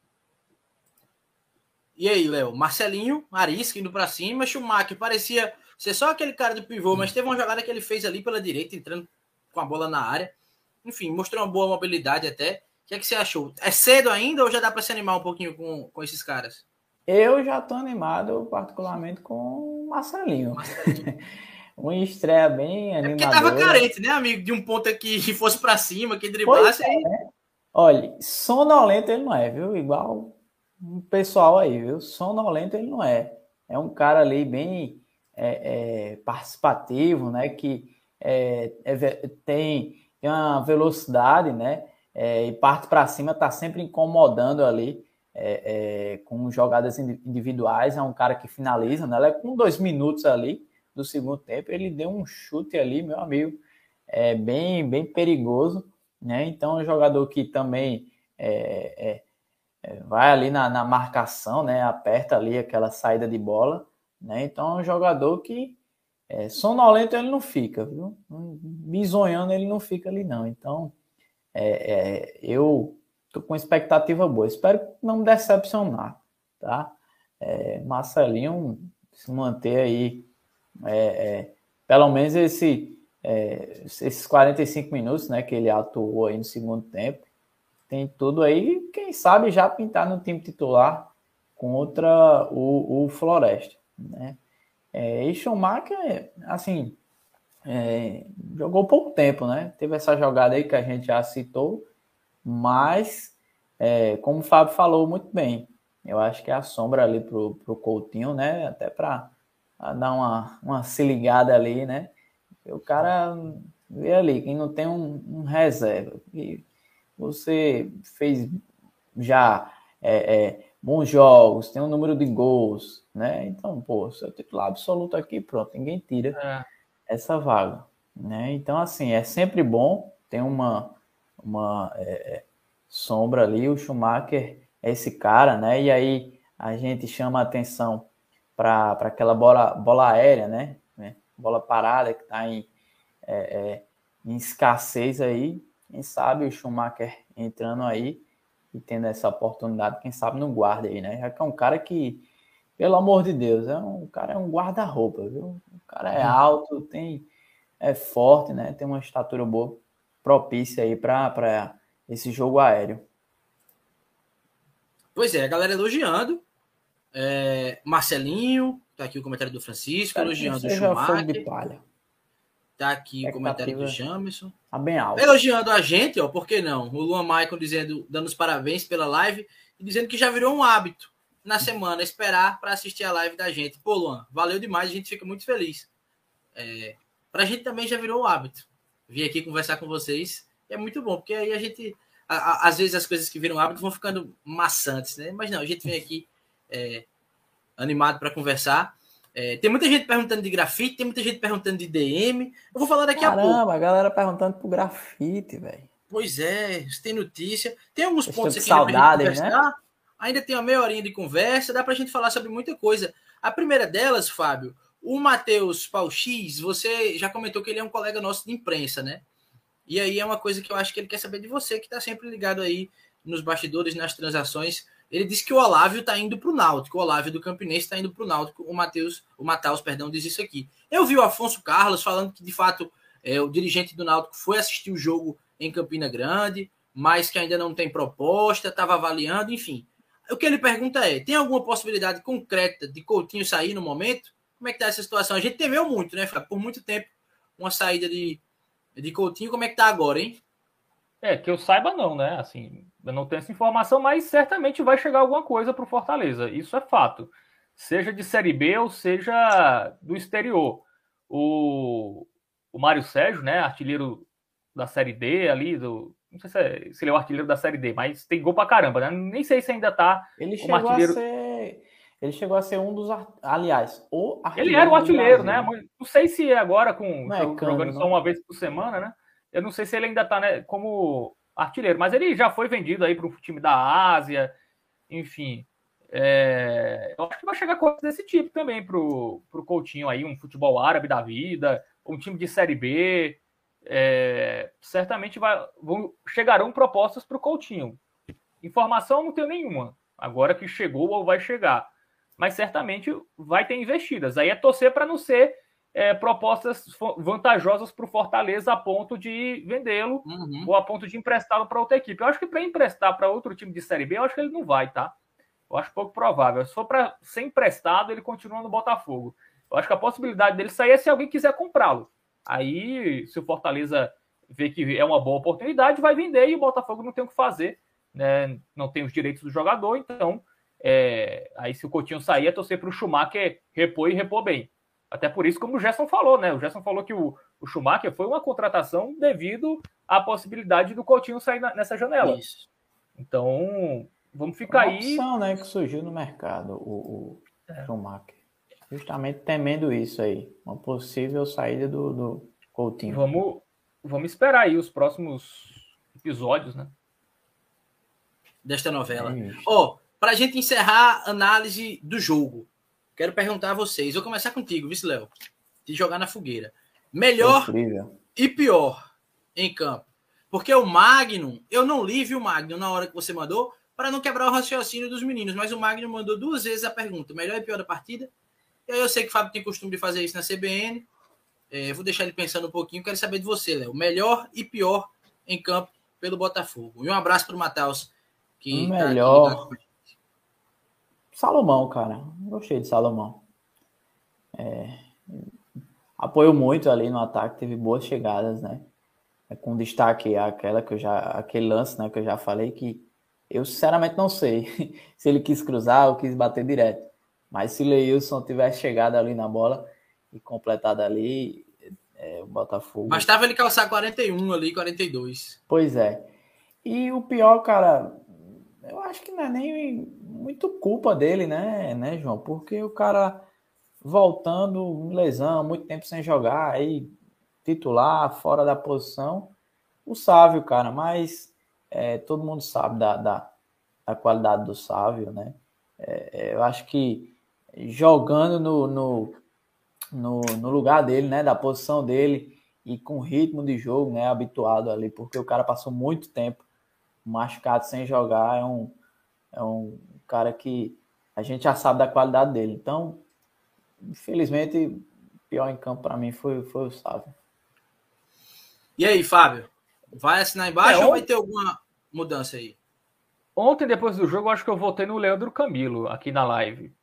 E aí, Léo? Marcelinho, Arisca indo para cima, Schumacher parecia ser só aquele cara do pivô, mas teve uma jogada que ele fez ali pela direita, entrando com a bola na área. Enfim, mostrou uma boa mobilidade até. O que é que você achou? É cedo ainda ou já dá para se animar um pouquinho com, com esses caras? Eu já estou animado, particularmente, com o Marcelinho. Marcelinho. Uma estreia bem animadora. É porque tava carente, né, amigo? De um ponto que fosse para cima, que driblasse. Aí... É. Olha, sonolento ele não é, viu? Igual o pessoal aí, viu? Sonolento ele não é. É um cara ali bem é, é, participativo, né? Que é, é, tem, tem uma velocidade, né? É, e parte para cima, tá sempre incomodando ali. É, é, com jogadas individuais, é um cara que finaliza, né? É com dois minutos ali do segundo tempo, ele deu um chute ali, meu amigo, é bem, bem perigoso, né? Então, é um jogador que também é, é, é, vai ali na, na marcação, né? Aperta ali aquela saída de bola, né? Então, é um jogador que é, sonolento ele não fica, viu? Bisonhando ele não fica ali, não. Então, é, é, eu tô com expectativa boa. Espero não me decepcionar, tá? É, Marcelinho se manter aí, é, é, pelo menos esse, é, esses quarenta e cinco minutos, né, que ele atuou aí no segundo tempo, tem tudo aí, quem sabe já pintar no time titular contra o, o Floresta, né? É, e Schumacher, assim, é, jogou pouco tempo, né? Teve essa jogada aí que a gente já citou, mas, é, como o Fábio falou muito bem, eu acho que é a sombra ali pro, pro Coutinho, né? Até para dar uma, uma se ligada ali, né? O cara vê ali, quem não tem um, um reserva, e você fez já é, é, bons jogos, tem um número de gols, né? Então, pô, seu titular absoluto aqui, pronto, ninguém tira É. essa vaga, né? Então, assim, é sempre bom ter uma, uma é, sombra ali, o Schumacher é esse cara, né? E aí a gente chama a atenção para aquela bola, bola aérea, né? Bola parada que está em, é, é, em escassez aí. Quem sabe o Schumacher entrando aí e tendo essa oportunidade, quem sabe no guarda aí, né? Já que é um cara que, pelo amor de Deus, é um o cara é um guarda-roupa, viu? O cara é alto, tem, é forte, né? Tem uma estatura boa, propícia aí para esse jogo aéreo. Pois é, a galera elogiando. É, Marcelinho, tá aqui o comentário do Francisco, Cara, elogiando o seja fogo de Schumacher. palha. Tá aqui o comentário do Jamerson. Tá bem alto. Elogiando a gente, ó, por que não? O Luan Maicon dizendo, dando os parabéns pela live e dizendo que já virou um hábito na semana esperar para assistir a live da gente. Pô, Luan, valeu demais, a gente fica muito feliz. É, pra gente também já virou um hábito. Vir aqui conversar com vocês é muito bom, porque aí a gente, a, a, às vezes as coisas que viram hábito vão ficando maçantes, né? Mas não, a gente vem aqui é, animado para conversar. É, tem muita gente perguntando de grafite, tem muita gente perguntando de D M. Eu vou falar daqui Caramba, a pouco. Caramba, a galera perguntando pro grafite, velho. Pois é, tem notícia. Tem alguns Vocês pontos aqui saudade, pra gente conversar. Né? Ainda tem uma meia horinha de conversa, dá pra gente falar sobre muita coisa. A primeira delas, Fábio, o Matheus Pauxis, você já comentou que ele é um colega nosso de imprensa, né? E aí é uma coisa que eu acho que ele quer saber de você, que tá sempre ligado aí nos bastidores, nas transações. Ele disse que o Olávio tá indo pro Náutico, o Olávio do Campinense tá indo pro Náutico, o Matheus, o Mataus, perdão, diz isso aqui. Eu vi o Afonso Carlos falando que, de fato, é, o dirigente do Náutico foi assistir o jogo em Campina Grande, mas que ainda não tem proposta, estava avaliando, enfim. O que ele pergunta é, tem alguma possibilidade concreta de Coutinho sair no momento? Como é que tá essa situação? A gente temeu muito, né, Fábio? Por muito tempo, uma saída de, de Coutinho, como é que tá agora, hein? É, que eu saiba não, né? Assim, eu não tenho essa informação, mas certamente vai chegar alguma coisa para o Fortaleza. Isso é fato. Seja de Série B ou seja do exterior. O, o Mário Sérgio, né? Artilheiro da Série D ali, do, não sei se, é, se ele é o artilheiro da Série D, mas tem gol pra caramba, né? Nem sei se ainda tá ele como chegou artilheiro. A ser, ele chegou a ser um dos, aliás, o artilheiro. Ele era o artilheiro, né? Não sei se é agora com não é jogando cano, só não. uma vez por semana, né? Eu não sei se ele ainda tá, né, como artilheiro, mas ele já foi vendido aí para um time da Ásia, enfim. É, eu acho que vai chegar coisa desse tipo também pro, pro Coutinho aí, um futebol árabe da vida, um time de Série B. É, certamente vai, vão, chegarão propostas para o Coutinho. Informação não tenho nenhuma, agora que chegou ou vai chegar. Mas certamente vai ter investidas. Aí é torcer para não ser é, propostas vantajosas para o Fortaleza a ponto de vendê-lo uhum. ou a ponto de emprestá-lo para outra equipe. Eu acho que para emprestar para outro time de Série B, eu acho que ele não vai, tá? Eu acho pouco provável. Se for para ser emprestado, ele continua no Botafogo. Eu acho que a possibilidade dele sair é se alguém quiser comprá-lo. Aí, se o Fortaleza vê que é uma boa oportunidade, vai vender e o Botafogo não tem o que fazer, né? Não tem os direitos do jogador, então é... aí se o Coutinho sair, é torcer para o Schumacher repor e repor bem. Até por isso, como o Gerson falou, né? O Gerson falou que o, o Schumacher foi uma contratação devido à possibilidade do Coutinho sair na, nessa janela. Isso. Então, vamos ficar uma aí... opção, né, que surgiu no mercado, o, o é. Schumacher. Justamente temendo isso aí, uma possível saída do, do Coutinho. Vamos, vamos esperar aí os próximos episódios, né? Desta novela. É Ó, oh, para a gente encerrar a análise do jogo, quero perguntar a vocês. Vou começar contigo, vice Léo, de jogar na fogueira. Melhor Sofrível. E pior em campo. Porque o Magnum, eu não li, viu, Magnum, na hora que você mandou, para não quebrar o raciocínio dos meninos, mas o Magnum mandou duas vezes a pergunta, melhor e pior da partida. E aí eu sei que o Fábio tem costume de fazer isso na C B N. É, vou deixar ele pensando um pouquinho, quero saber de você, Léo. Melhor e pior em campo pelo Botafogo. E um abraço para o Matheus, que melhor. Tá aqui. Salomão, cara. Gostei de Salomão. É... Apoiou muito ali no ataque, teve boas chegadas, né? Com destaque aquela que eu já, aquele lance, né, que eu já falei, que eu sinceramente não sei se ele quis cruzar ou quis bater direto. Mas se Leilson tivesse chegado ali na bola e completado ali, é, o Botafogo... Bastava ele calçar quarenta e um ali, quarenta e dois. Pois é. E o pior, cara, eu acho que não é nem muito culpa dele, né, né, João? Porque o cara voltando, lesão, muito tempo sem jogar, aí titular, fora da posição, o Sávio, cara, mas é, todo mundo sabe da, da, da qualidade do Sávio, né? É, eu acho que jogando no, no, no, no lugar dele, né, da posição dele e com ritmo de jogo, né, habituado ali, porque o cara passou muito tempo machucado sem jogar, é um, é um cara que a gente já sabe da qualidade dele. Então, infelizmente, pior em campo para mim foi, foi o Sávio. E aí, Fábio? Vai assinar embaixo é, ou vai ter alguma mudança aí? Ontem, depois do jogo, eu acho que eu votei no Leandro Camilo aqui na live.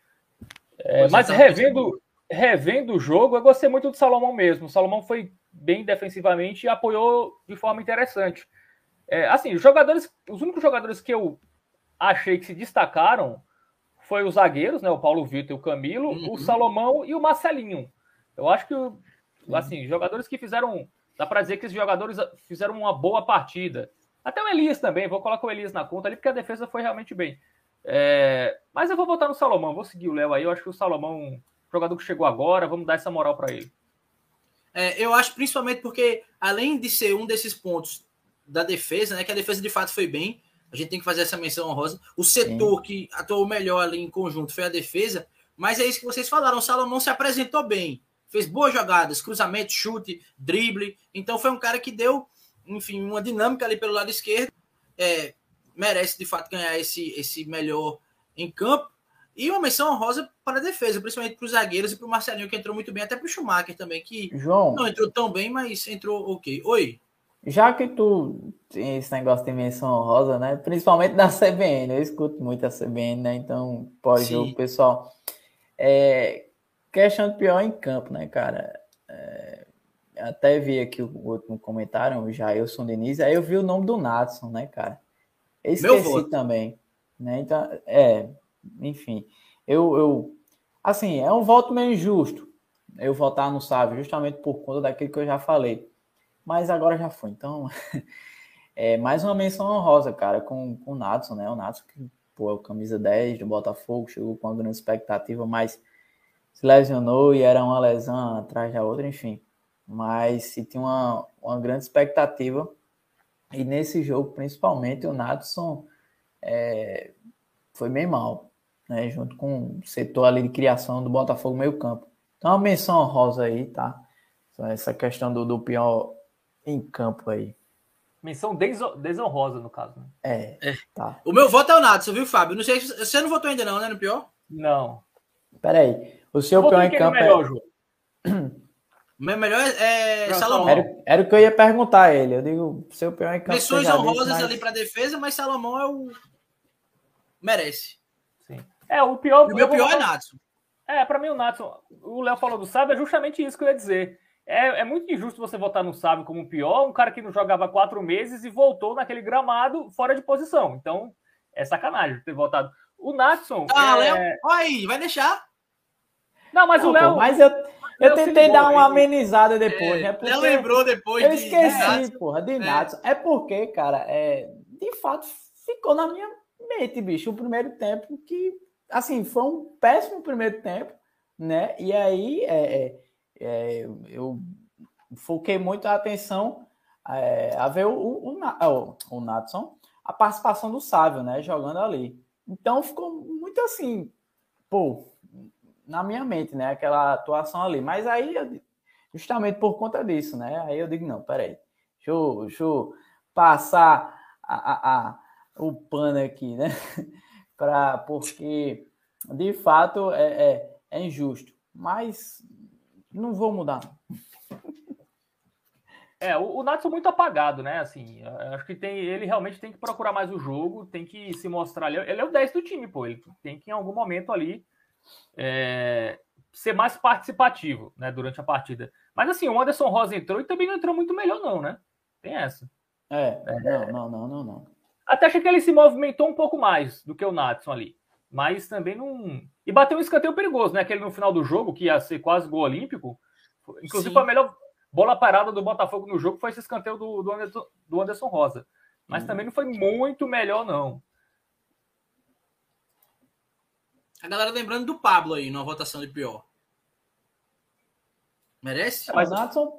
É, mas então, revendo, revendo o jogo, eu gostei muito do Salomão mesmo. O Salomão foi bem defensivamente e apoiou de forma interessante. É, assim, os jogadores, os únicos jogadores que eu achei que se destacaram foi os zagueiros, né? O Paulo Vitor e o Camilo, uhum. o Salomão e o Marcelinho. Eu acho que, assim, uhum. jogadores que fizeram... Dá para dizer que esses jogadores fizeram uma boa partida. Até o Elias também, vou colocar o Elias na conta ali, porque a defesa foi realmente bem. É... Mas eu vou votar no Salomão, vou seguir o Léo aí. Eu acho que o Salomão, jogador que chegou agora, vamos dar essa moral para ele. É, eu acho principalmente porque, além de ser um desses pontos da defesa, né, que a defesa de fato foi bem, a gente tem que fazer essa menção honrosa. O setor Sim. que atuou melhor ali em conjunto foi a defesa, mas é isso que vocês falaram, o Salomão se apresentou bem. Fez boas jogadas, cruzamento, chute, drible. Então foi um cara que deu, enfim, uma dinâmica ali pelo lado esquerdo. É, merece, de fato, ganhar esse, esse melhor em campo. E uma menção honrosa para a defesa, principalmente para os zagueiros e para o Marcelinho, que entrou muito bem. Até para o Schumacher também, que João, não entrou tão bem, mas entrou ok. Oi? Já que tu tem esse negócio de menção honrosa, né? Principalmente da C B N. Eu escuto muito a C B N, né? Então, pós-jogo, pessoal... É... Questão de pior em campo, né, cara? É, até vi aqui o último comentário, o Jailson Diniz, aí eu vi o nome do Natson, né, cara? Eu esqueci também, né? Então, é, enfim, eu, eu, assim, é um voto meio injusto eu votar no Sávio, justamente por conta daquilo que eu já falei, mas agora já foi, então, é mais uma menção honrosa, cara, com, com o Natson, né? O Natson que, pô, é o camisa dez do Botafogo, chegou com uma grande expectativa, mas se lesionou e era uma lesão atrás da outra, enfim. Mas se tinha uma, uma grande expectativa. E nesse jogo, principalmente, o Natson é, foi bem mal, né? Junto com o setor ali de criação do Botafogo meio campo. Então, uma menção honrosa aí, tá? Essa questão do, do pior em campo aí. Menção desonrosa, no caso. Né? É, é, tá. O meu voto é o Natson, viu, Fábio? Não sei se você não votou ainda não, né, no pior? Não. Peraí. O seu pior em campo melhor, é... João? O meu melhor é Não, Salomão. Era, era o que eu ia perguntar a ele. Eu digo, seu pior em campo... Menções honrosas mas... ali para defesa, mas Salomão é o... merece. Sim. É, o pior... E o meu pior é Natson. É, para mim o Natson... O Léo falou do Sábio, é justamente isso que eu ia dizer. É, é muito injusto você votar no Sábio como o pior, um cara que não jogava quatro meses e voltou naquele gramado fora de posição. Então, é sacanagem ter votado. O Natson... Ah, é... Léo, olha aí, vai deixar? Não, mas não, o Léo... Pô, mas eu, eu tentei dar uma amenizada depois, é, né? Porque Léo lembrou depois eu de... esqueci, de porra, de Natson. É. é porque, cara, é, de fato, ficou na minha mente, bicho, o primeiro tempo que, assim, foi um péssimo primeiro tempo, né? E aí, é, é, eu foquei muito a atenção é, a ver o, o, o, o Natson, a participação do Sávio, né, jogando ali. Então ficou muito assim, pô, na minha mente, né, aquela atuação ali. Mas aí, justamente por conta disso, né, aí eu digo, não, peraí, deixa eu, deixa eu passar a, a, a, o pano aqui, né, pra, porque de fato é, é, é injusto. Mas não vou mudar. É, o, o Natson muito apagado, né? Assim, acho que tem, ele realmente tem que procurar mais o jogo, tem que se mostrar. Ele, ele é o dez do time, pô. Ele tem que, em algum momento ali, é, ser mais participativo, né? Durante a partida. Mas, assim, o Anderson Rosa entrou e também não entrou muito melhor, não, né? Tem essa. É, é. não, não, não, não, não. Até achei que ele se movimentou um pouco mais do que o Natson ali. Mas também não. E bateu um escanteio perigoso, né? Aquele no final do jogo, que ia ser quase gol olímpico. Inclusive, Sim. foi a melhor bola parada do Botafogo no jogo, foi esse escanteio do, do, Anderson, do Anderson Rosa. Mas hum. também não foi muito melhor, não. A galera lembrando do Pablo aí, numa votação de pior. Merece? Mas o Natson.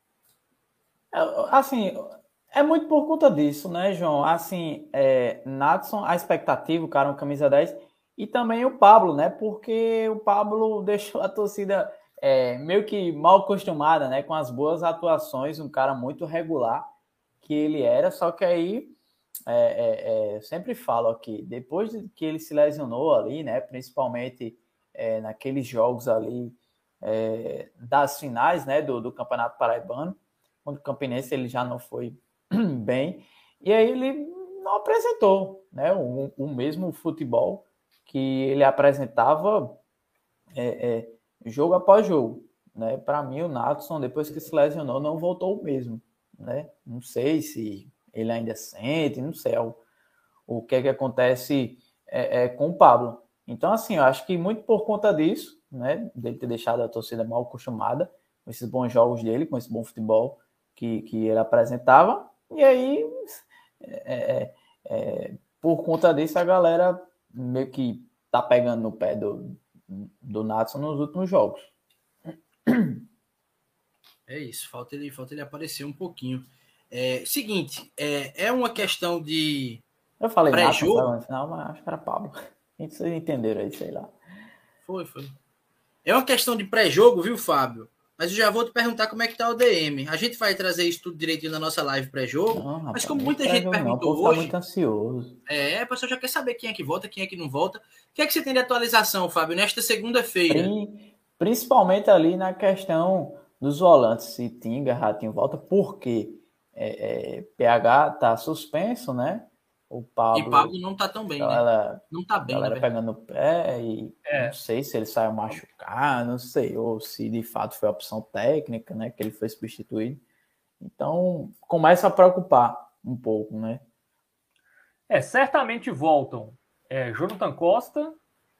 Assim, é muito por conta disso, né, João? Assim, é, Natson, a expectativa, o cara, um camisa dez. E também o Pablo, né? Porque o Pablo deixou a torcida é, meio que mal acostumada, né? Com as boas atuações, um cara muito regular que ele era. Só que aí, é, é, é, eu sempre falo aqui, depois que ele se lesionou ali, né? Principalmente é, naqueles jogos ali é, das finais, né? Do, do Campeonato Paraibano, quando o Campinense ele já não foi bem. E aí ele não apresentou, né? O, o mesmo futebol que ele apresentava é, é, jogo após jogo, né? Para mim, o Natson, depois que se lesionou, não voltou o mesmo, né? Não sei se ele ainda sente, não sei o, o que é que acontece é, é, com o Pablo. Então, assim, eu acho que muito por conta disso, né? Dele ter deixado a torcida mal acostumada com esses bons jogos dele, com esse bom futebol que, que ele apresentava. E aí, é, é, é, por conta disso, a galera meio que tá pegando no pé do, do Natson nos últimos jogos. É isso, falta ele, falta ele aparecer um pouquinho. É, seguinte, é, é uma questão de Eu falei Natson no final, mas acho que era Pablo. A gente vocês entenderam aí, sei lá. Foi, foi. É uma questão de pré-jogo, viu, Fábio? Mas eu já vou te perguntar como é que tá o D M. A gente vai trazer isso tudo direitinho na nossa live pré-jogo. Não, rapaz, mas como muita gente perguntou não, hoje... Tá muito ansioso. É, o pessoal já quer saber quem é que volta, quem é que não volta. O que é que você tem de atualização, Fábio, nesta segunda-feira? Principalmente ali na questão dos volantes. Se Tinga, Ratinho volta, porque é, é, P H tá suspenso, né? O Pablo, e Pablo não tá tão bem, galera, né? Não tá bem, galera pegando o pé e é. Não sei se ele saiu machucar, não sei, ou se de fato foi a opção técnica, né, que ele foi substituído. Então, começa a preocupar um pouco, né? É, certamente voltam é, Jonathan Costa,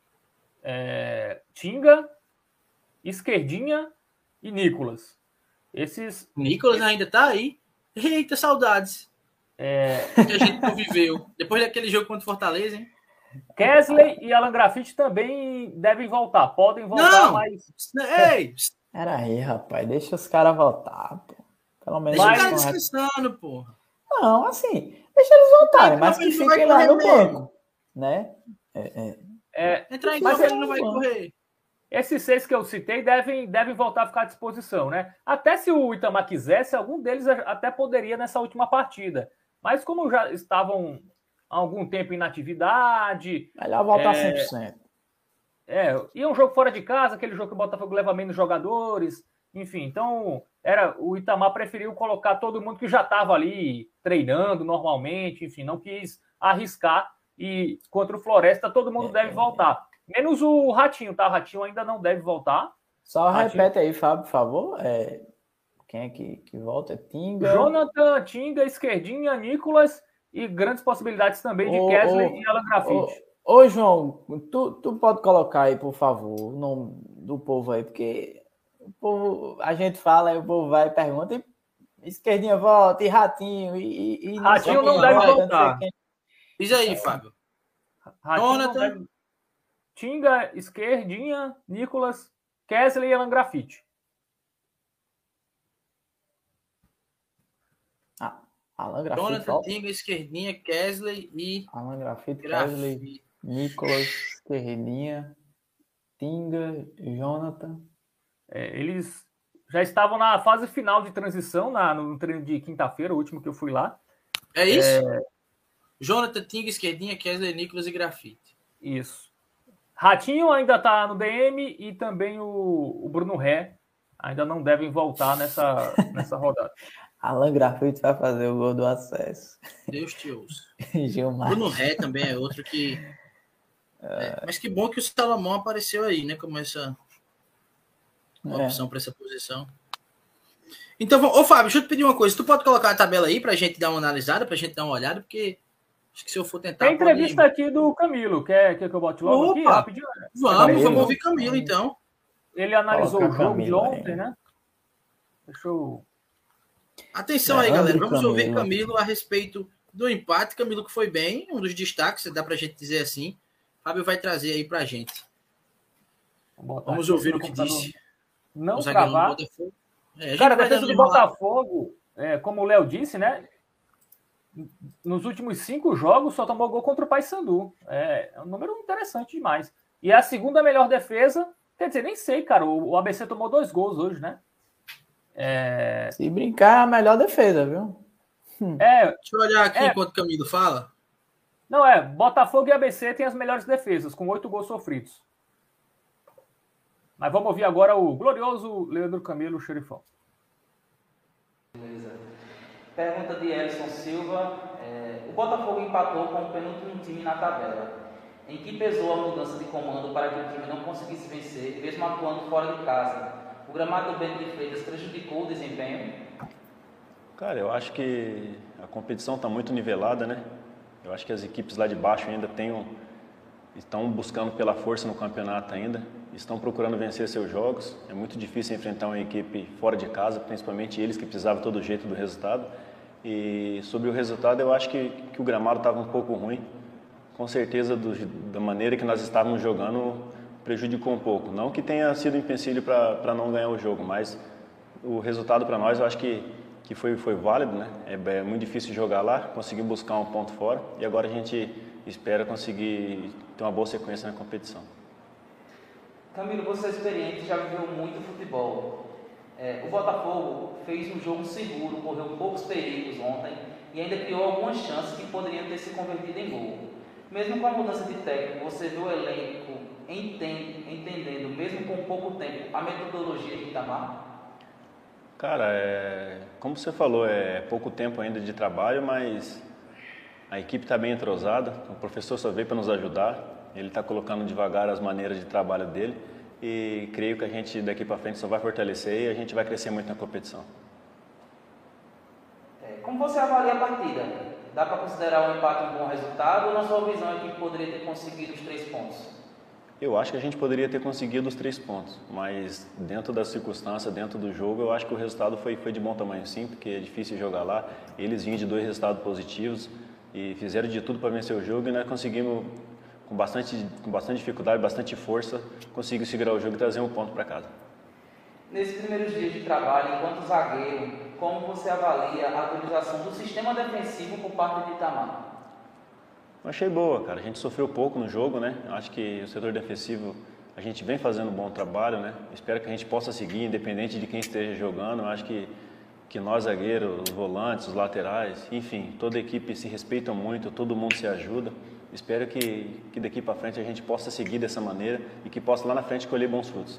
é, Tinga, Esquerdinha e Nicolas. Esses... Nicolas ainda tá aí? Eita, saudades. É... que a gente conviveu. Depois daquele jogo contra o Fortaleza, hein? Kesley e Alan Graffiti também devem voltar. Podem voltar, não, mas... Ei! Era aí, rapaz. Deixa os caras voltar, pô. Pelo menos deixa os caras descansando, porra. Não, assim, deixa eles voltarem, mas que fiquem lá no banco, né? É, é... É, Entrar em campo, ele não vai correr. Esses seis que eu citei devem, devem voltar a ficar à disposição, né? Até se o Itamar quisesse, algum deles até poderia nessa última partida. Mas como já estavam há algum tempo em inatividade... Melhor voltar é, cem por cento. É, e um jogo fora de casa, aquele jogo que o Botafogo leva menos jogadores, enfim. Então, era, o Itamar preferiu colocar todo mundo que já estava ali treinando normalmente, enfim, não quis arriscar. E contra o Floresta, todo mundo é, deve é, voltar. Menos o Ratinho, tá? O Ratinho ainda não deve voltar. Só Ratinho... repete aí, Fábio, por favor. É... Quem é que, que volta? É Tinga. Jonathan, Tinga, Esquerdinha, Nicolas e grandes possibilidades também de ô, Kesley ô, e Alan Graffiti. Ô, ô, João, tu, tu pode colocar aí, por favor, o nome do povo aí, porque o povo, a gente fala, aí o povo vai e pergunta, e Esquerdinha volta, e Ratinho, e... e Ratinho não, não deve volta, voltar. Diz aí, Fábio. Ratinho não deve... Tinga, Esquerdinha, Nicolas, Kesley e Alan Graffiti. Ah, Alan Grafite, Jonathan volta. Tinga, esquerdinha, Kesley e Alan Grafite, Grafite. Kesley, Nicolas, esquerdinha, Tinga, Jonathan. É, eles já estavam na fase final de transição, na, no treino de quinta-feira, o último que eu fui lá. É isso? É... Jonathan Tinga, esquerdinha, Kesley, Nicolas e Grafite. Isso. Ratinho ainda está no D M e também o, o Bruno Ré ainda não devem voltar nessa, nessa rodada. Alan Grafite vai fazer o gol do acesso. Deus te ouça. Gilmar. Bruno Ré também é outro que... É, mas que bom que o Salomão apareceu aí, né? Como essa uma opção é. para essa posição. Então, ô Fábio, deixa eu te pedir uma coisa. Tu pode colocar a tabela aí pra gente dar uma analisada, pra gente dar uma olhada, porque acho que se eu for tentar... Tem entrevista pode... aqui do Camilo. Quer, quer que eu bote logo Opa, aqui? Rapidinho? Vamos, Camilo, vamos ouvir Camilo, então. Ele analisou Coloca o jogo Camilo, de ontem, aí. né? Deixa eu... Atenção aí, galera. Vamos Camilo. ouvir Camilo a respeito do empate. Camilo que foi bem, um dos destaques, dá pra gente dizer assim. Fábio vai trazer aí pra gente. Vamos ouvir o que disse. Não travar. É, a Cara, a defesa do Botafogo, é, como o Léo disse, né? Nos últimos cinco jogos só tomou gol contra o Paysandu. É, é um número interessante demais. E é a segunda melhor defesa. Quer dizer, nem sei, cara. O, o A B C tomou dois gols hoje, né? É... Se brincar, é a melhor defesa, viu? É, Deixa eu olhar aqui é... enquanto o Camilo fala. Não, é. Botafogo e A B C têm as melhores defesas, com oito gols sofridos. Mas vamos ouvir agora o glorioso Leandro Camilo, o xerifão. Beleza. Pergunta de Elson Silva. É, o Botafogo empatou com o penúltimo time na tabela. Em que pesou a mudança de comando para que o time não conseguisse vencer, mesmo atuando fora de casa? O gramado do Bento de Freitas prejudicou o desempenho? Cara, eu acho que a competição está muito nivelada, né? Eu acho que as equipes lá de baixo ainda têm um, estão buscando pela força no campeonato ainda. Estão procurando vencer seus jogos. É muito difícil enfrentar uma equipe fora de casa, principalmente eles que precisavam todo jeito do resultado. E sobre o resultado, eu acho que, que o gramado estava um pouco ruim. Com certeza, do, da maneira que nós estávamos jogando, prejudicou um pouco. Não que tenha sido empecilho para não ganhar o jogo, mas o resultado para nós, eu acho que, que foi, foi válido, né? É, é muito difícil jogar lá, conseguir buscar um ponto fora. E agora a gente espera conseguir ter uma boa sequência na competição. Camilo, você é experiente, já viveu muito futebol. É, o Botafogo fez um jogo seguro, correu poucos perigos ontem e ainda criou algumas chances que poderiam ter se convertido em gol. Mesmo com a mudança de técnico, você vê o elenco entende, entendendo, mesmo com pouco tempo, a metodologia de Itamar? Cara, é, como você falou, é pouco tempo ainda de trabalho, mas a equipe está bem entrosada, o professor só veio para nos ajudar. Ele está colocando devagar as maneiras de trabalho dele e creio que a gente daqui para frente só vai fortalecer e a gente vai crescer muito na competição. É, como você avalia a partida? Dá para considerar o empate um bom resultado ou na sua visão a equipe poderia ter conseguido os três pontos? Eu acho que a gente poderia ter conseguido os três pontos, mas dentro da circunstância, dentro do jogo, eu acho que o resultado foi, foi de bom tamanho sim, porque é difícil jogar lá. Eles vinham de dois resultados positivos e fizeram de tudo para vencer o jogo e nós conseguimos... Com bastante, com bastante dificuldade, bastante força, conseguiu segurar o jogo e trazer um ponto para casa. Nesses primeiros dias de trabalho, enquanto zagueiro, como você avalia a atualização do sistema defensivo por parte de Itamar? Eu achei boa, cara. A gente sofreu pouco no jogo, né? Eu acho que o setor defensivo, a gente vem fazendo um bom trabalho, né? Espero que a gente possa seguir, independente de quem esteja jogando. Eu acho que, que nós, zagueiros, os volantes, os laterais, enfim, toda a equipe se respeita muito, todo mundo se ajuda. Espero que, que daqui para frente a gente possa seguir dessa maneira e que possa lá na frente colher bons frutos.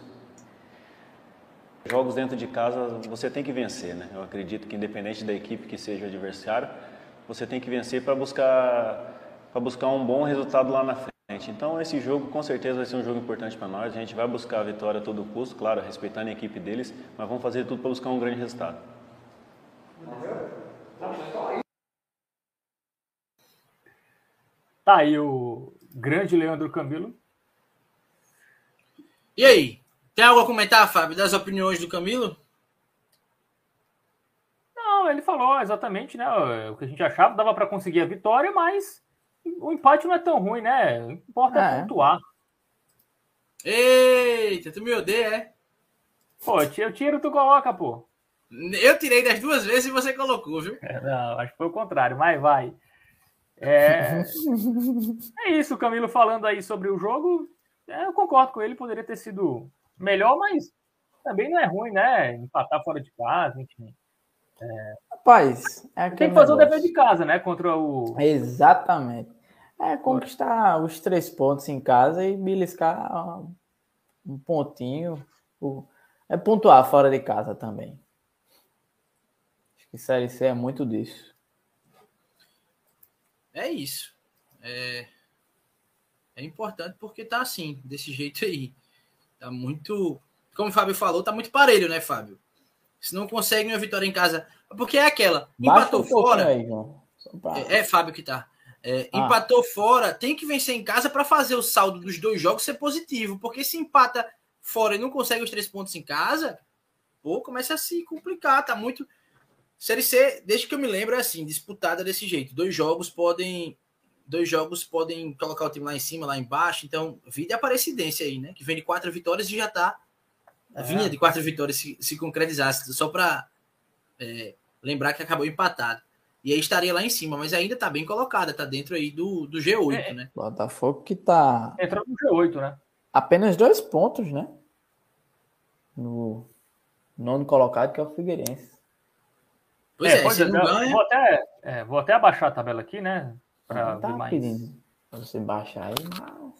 Jogos dentro de casa você tem que vencer, né? Eu acredito que independente da equipe que seja o adversário, você tem que vencer para buscar, para buscar um bom resultado lá na frente. Então esse jogo com certeza vai ser um jogo importante para nós. A gente vai buscar a vitória a todo custo, claro, respeitando a equipe deles, mas vamos fazer tudo para buscar um grande resultado. Tá aí o grande Leandro Camilo. E aí? Tem algo a comentar, Fábio, das opiniões do Camilo? Não, ele falou exatamente, né? O que a gente achava, dava para conseguir a vitória, mas o empate não é tão ruim, né? O que importa é, é pontuar. Eita, tu me odeia, é? Pô, eu tiro, tu coloca, pô. Eu tirei das duas vezes e você colocou, viu? É, não, acho que foi o contrário, mas vai. É, é isso, o Camilo falando aí sobre o jogo. É, eu concordo com ele, poderia ter sido melhor, mas também não é ruim, né? Empatar fora de casa, enfim. É... Rapaz, é tem que fazer negócio. O dever de casa, né? Contra o. Exatamente. É conquistar os três pontos em casa e beliscar um pontinho. É pontuar fora de casa também. Acho que Série C é muito disso. É isso. É, é importante porque tá assim, desse jeito aí. Tá muito... Como o Fábio falou, tá muito parelho, né, Fábio? Se não consegue uma vitória em casa... Porque é aquela. Empatou um fora... Aí, pra... é, é Fábio que tá. É, ah. Empatou fora, tem que vencer em casa para fazer o saldo dos dois jogos ser positivo. Porque se empata fora e não consegue os três pontos em casa, pô, começa a se complicar. Tá muito... Série C, desde que eu me lembro, é assim, disputada desse jeito. Dois jogos podem... Dois jogos podem colocar o time lá em cima, lá embaixo. Então, vida é a Aparecidense aí, né? Que vem de quatro vitórias e já tá... É. Vinha de quatro vitórias se, se concretizasse. Só para é, lembrar que acabou empatado. E aí estaria lá em cima, mas ainda tá bem colocada. Tá dentro aí do, do G oito, é. né? Botafogo que tá... Entrou no G oito, né? Apenas dois pontos, né? No nono colocado, que é o Figueirense. Pois é, é você não ganha... Vou até, é, vou até abaixar a tabela aqui, né? Para tá ver mais. Pedindo pra você baixar aí, mas...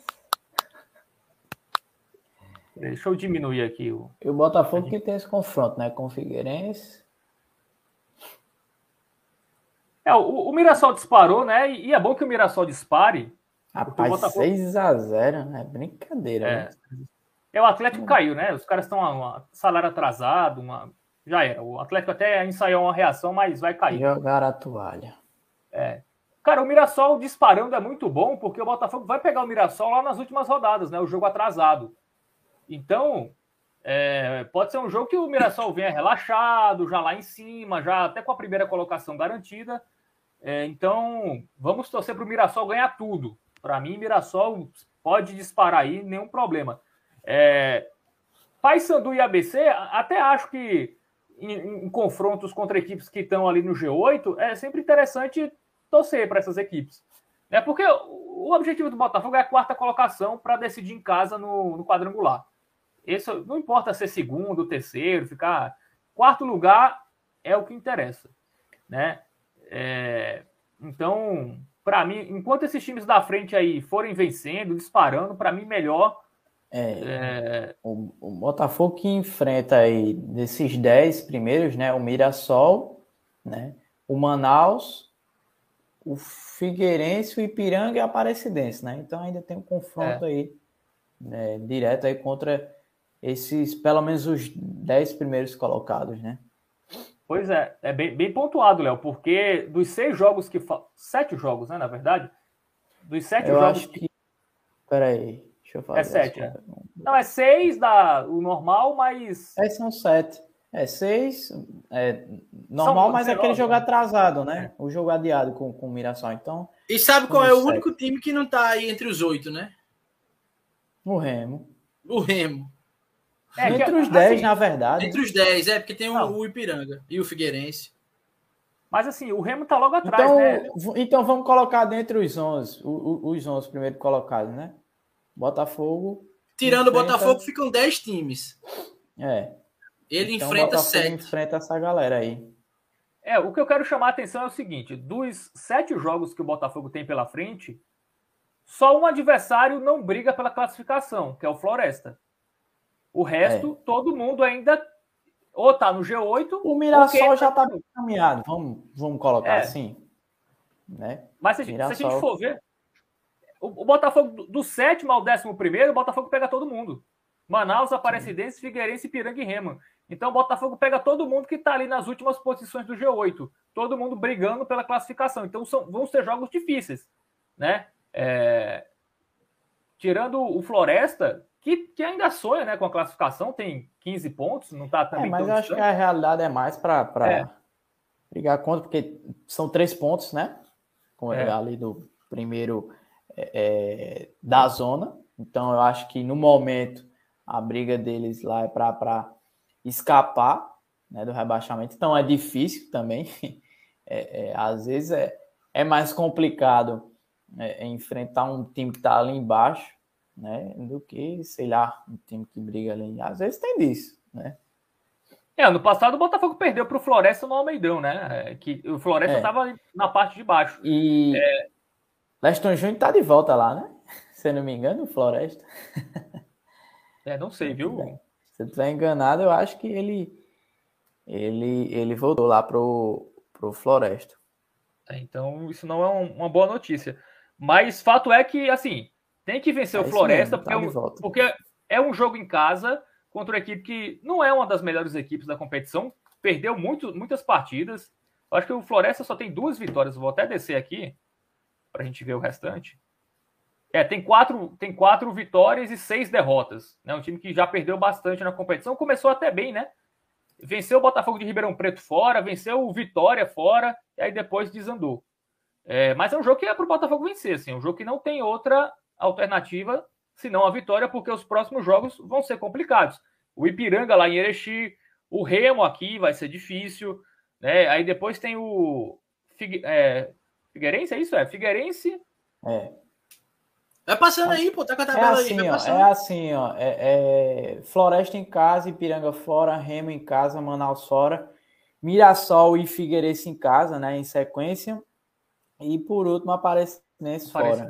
Deixa eu diminuir aqui o... E o Botafogo que tem esse confronto, né? Com o Figueirense. É, o, o Mirassol disparou, né? E, e é bom que o Mirassol dispare. Rapaz, Botafogo... seis a zero, né? Brincadeira, é. né? É, o Atlético hum. caiu, né? Os caras estão com salário atrasado, uma... já era. O Atlético até ensaiou uma reação, mas vai cair. Jogaram a toalha. É. Cara, o Mirassol disparando é muito bom, porque o Botafogo vai pegar o Mirassol lá nas últimas rodadas, né? O jogo atrasado. Então, é, pode ser um jogo que o Mirassol venha relaxado, já lá em cima, já até com a primeira colocação garantida. É, então, vamos torcer para o Mirassol ganhar tudo. Para mim, Mirassol pode disparar aí, nenhum problema. É, Paysandu e A B C, até acho que em, em confrontos contra equipes que estão ali no G oito, é sempre interessante torcer para essas equipes. Né? Porque o objetivo do Botafogo é a quarta colocação para decidir em casa no, no quadrangular. Esse, não importa ser segundo, terceiro, ficar... Quarto lugar é o que interessa. Né? É, então, para mim, enquanto esses times da frente aí forem vencendo, disparando, para mim, melhor... É, é... O, o Botafogo que enfrenta aí, desses dez primeiros, né? O Mirassol, né? O Manaus, o Figueirense, o Ipiranga e a Aparecidense, né? Então ainda tem um confronto é. aí, né, direto aí contra esses, pelo menos os dez primeiros colocados, né? Pois é, é bem, bem pontuado, Léo, porque dos seis jogos que... Fa... Sete jogos, né, na verdade? Dos sete eu jogos acho que... que... Peraí, deixa eu fazer... É sete, é. Não, é seis da... o normal, mas... É, são sete. É seis, é normal, são, mas é aquele jogo atrasado, né? É. O jogo adiado com, com o Mirassol, então... E sabe qual é o sete. único time que não tá aí entre os oito, né? O Remo. O Remo. É, entre que, os dez, assim, na verdade. Entre os dez, é, porque tem o, o Ipiranga e o Figueirense. Mas assim, o Remo tá logo atrás, então, né? Então vamos colocar dentro os onze, os onze primeiros colocados, né? Botafogo... Tirando enfrenta... o Botafogo, ficam dez times. É. Ele então, enfrenta Botafogo sete. enfrenta essa galera aí. É, o que eu quero chamar a atenção é o seguinte, dos sete jogos que o Botafogo tem pela frente, só um adversário não briga pela classificação, que é o Floresta. O resto, é. todo mundo ainda ou tá no G oito... O Mirassol já tá bem caminhado, vamos, vamos colocar é. assim. Né? Mas se, se a gente for ver, o, o Botafogo do, do sétimo ao décimo primeiro, o Botafogo pega todo mundo. Manaus, Aparecidense, Figueirense, Ipiranga e Remo. Então o Botafogo pega todo mundo que tá ali nas últimas posições do G oito. Todo mundo brigando pela classificação. Então são, vão ser jogos difíceis. Né? É... Tirando o Floresta... Que, que ainda sonha, né, com a classificação, tem quinze pontos, não está também é, mas tão eu acho que a realidade é mais para é. brigar contra, porque são três pontos, né, com é. ali do primeiro é, da zona, então eu acho que no momento a briga deles lá é para escapar, né, do rebaixamento, então é difícil também. É, é, às vezes é, é mais complicado é, enfrentar um time que está ali embaixo, né, do que, sei lá, um time que briga ali. Às vezes tem disso, né? É, ano passado o Botafogo perdeu para o Floresta no Almeidão, né? É, que o Floresta estava é. na parte de baixo. E é... Leston Júnior está de volta lá, né? Se eu não me engano, o Floresta. É, não sei, viu? Se eu estiver enganado, eu acho que ele, ele, ele voltou lá pro, pro Floresta. É, então, isso não é um, uma boa notícia. Mas fato é que, assim, tem que vencer é o Floresta, mesmo, tá porque, é um, porque é um jogo em casa contra uma equipe que não é uma das melhores equipes da competição, perdeu muito, muitas partidas. Eu acho que o Floresta só tem duas vitórias. Vou até descer aqui para a gente ver o restante. É, tem quatro, tem quatro vitórias e seis derrotas. Né? Um time que já perdeu bastante na competição. Começou até bem, né? Venceu o Botafogo de Ribeirão Preto fora, venceu o Vitória fora, e aí depois desandou. É, mas é um jogo que é para o Botafogo vencer. Assim, um jogo que não tem outra alternativa senão a vitória, porque os próximos jogos vão ser complicados. O Ipiranga lá em Erechim, o Remo aqui vai ser difícil. Né? Aí depois tem o Figue, é, Figueirense, é isso? É Figueirense. É. Vai passando aí, pô, tá com a tabela é assim, aí, vai ó, passando. É assim, ó, é, é Floresta em casa, Ipiranga fora, Remo em casa, Manaus fora, Mirassol e Figueirense em casa, né, em sequência, e por último Aparecidense fora.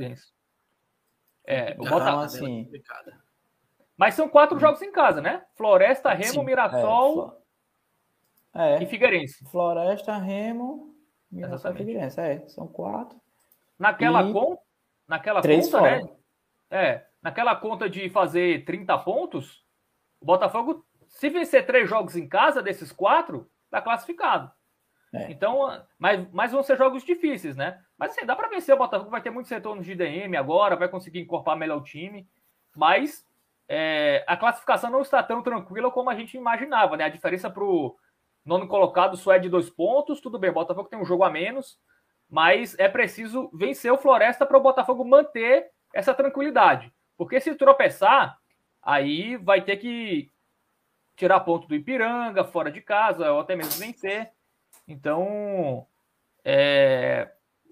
É, o então, Botafogo, assim... Mas são quatro hum. jogos em casa, né? Floresta, Remo, Sim, Mirassol é, é, e Figueirense. Floresta, Remo, Mirassol e Figueirense, é, são quatro. Naquela e... conta... Naquela Três conta, fora. né? É, naquela conta de fazer trinta pontos, o Botafogo, se vencer três jogos em casa desses quatro, tá classificado. É. Então, mas, mas vão ser jogos difíceis, né? Mas assim, dá para vencer. O Botafogo vai ter muitos retornos de D M agora, vai conseguir incorporar melhor o time. Mas é, a classificação não está tão tranquila como a gente imaginava, né? A diferença pro nono colocado só é de dois pontos. Tudo bem, o Botafogo tem um jogo a menos. Mas é preciso vencer o Floresta para o Botafogo manter essa tranquilidade. Porque se tropeçar, aí vai ter que tirar ponto do Ipiranga, fora de casa, ou até mesmo vencer. Então, é...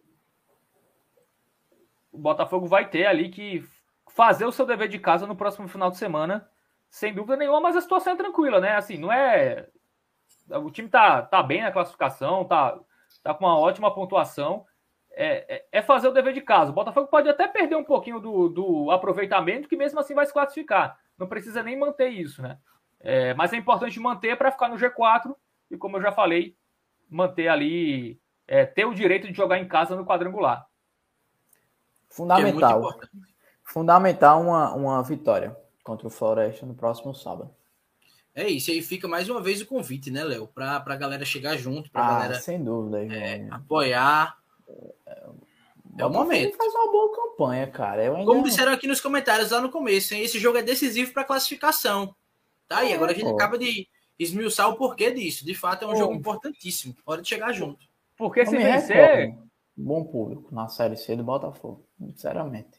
o Botafogo vai ter ali que fazer o seu dever de casa no próximo final de semana, sem dúvida nenhuma, mas a situação é tranquila, né? Assim, não é... O time tá, tá bem na classificação, tá... Tá com uma ótima pontuação. É, é, é fazer o dever de casa. O Botafogo pode até perder um pouquinho do, do aproveitamento, que mesmo assim vai se classificar. Não precisa nem manter isso, né? É, mas é importante manter para ficar no G quatro e, como eu já falei, manter ali, é, ter o direito de jogar em casa no quadrangular. Fundamental. É Fundamental uma, uma vitória contra o Floresta no próximo sábado. É isso, aí fica mais uma vez o convite, né, Léo? Para a galera chegar junto, para a ah, galera sem dúvida, é, apoiar. É, é o momento. Faz uma boa campanha, cara. Eu ainda... Como disseram aqui nos comentários lá no começo, hein? Esse jogo é decisivo para classificação. Tá? E é, agora a gente pô. acaba de esmiuçar o porquê disso. De fato, é um pô. jogo importantíssimo. Hora de chegar junto. Porque se vencer... Bom público na Série C do Botafogo, sinceramente.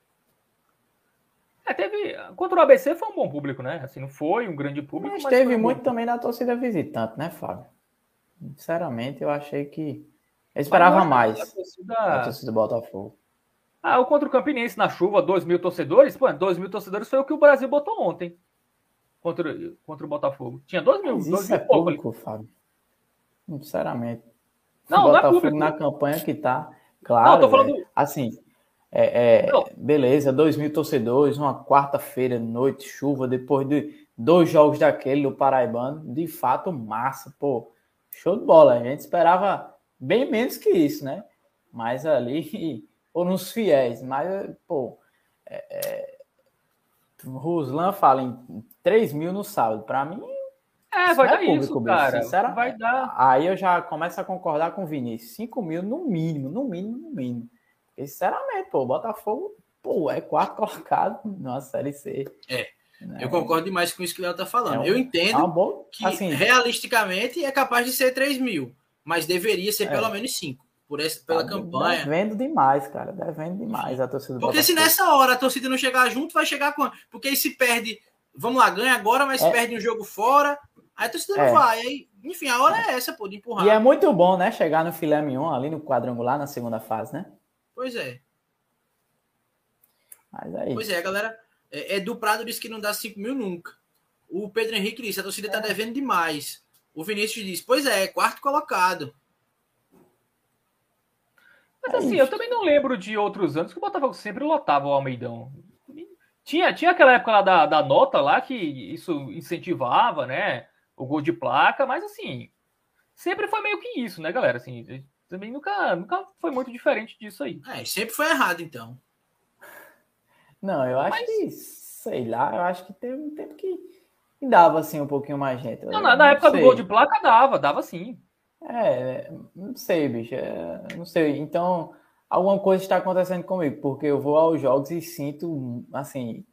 É, teve... Contra o A B C foi um bom público, né? Assim, não foi um grande público, mas, mas teve um muito bom. também da torcida visitante, né, Fábio? Sinceramente, eu achei que... Eu esperava eu mais a torcida... a torcida do Botafogo. Ah, o contra o Campinense na chuva, dois mil torcedores? Pô, dois mil torcedores foi o que o Brasil botou ontem. Contra, contra o Botafogo. Tinha dois mil. Mas dois isso mil é público, ali. Fábio. Sinceramente. Não, o não Botafogo é público. Na campanha que tá... Claro, não, tô falando... é, assim... É, é, beleza, dois mil torcedores, uma quarta-feira, noite, chuva, depois de dois jogos daquele do Paraibano, de fato, massa, pô, show de bola, a gente esperava bem menos que isso, né, mas ali, ou nos fiéis, mas, pô, é, é, o Ruslan fala em três mil no sábado, pra mim, é, vai é dar público, isso, cara, bicho, vai dar. Aí eu já começo a concordar com o Vinícius, cinco mil no mínimo, no mínimo, no mínimo. Sinceramente, pô, o Botafogo, pô, é quarto colocado na Série C. É, né? Eu concordo demais com isso que o Léo tá falando. É um, eu entendo é um bom, que, assim, realisticamente, é capaz de ser três mil, mas deveria ser é. pelo menos cinco, por essa, pela tá campanha. Devendo demais, cara, devendo demais a torcida do Porque Botafogo. Se nessa hora a torcida não chegar junto, vai chegar com... Porque aí se perde, vamos lá, ganha agora, mas é. perde um jogo fora, Aí a torcida É. não vai. Aí, enfim, a hora é essa, pô, de empurrar. E é muito bom, né? Chegar no filé mignon ali no quadrangular na segunda fase, né? Pois é. Mas aí. Pois é, galera. É, Edu Prado disse que não dá cinco mil nunca. O Pedro Henrique disse, a torcida tá devendo demais. O Vinícius disse, pois é, quarto colocado. Mas É assim, isso. eu também não lembro de outros anos que o Botafogo sempre lotava o Almeidão. Tinha, tinha aquela época lá da, da nota lá que isso incentivava, né? O gol de placa, mas assim, sempre foi meio que isso, né, galera? Assim, também nunca, nunca foi muito diferente disso aí. É, sempre foi errado, então. Não, eu acho Mas- que, sei lá, eu acho que teve um tempo que dava assim um pouquinho mais gente. Não, na, na época do sei. gol de placa dava, dava sim. É, não sei, bicho. é, não sei. Então, alguma coisa está acontecendo comigo, porque eu vou aos jogos e sinto, assim,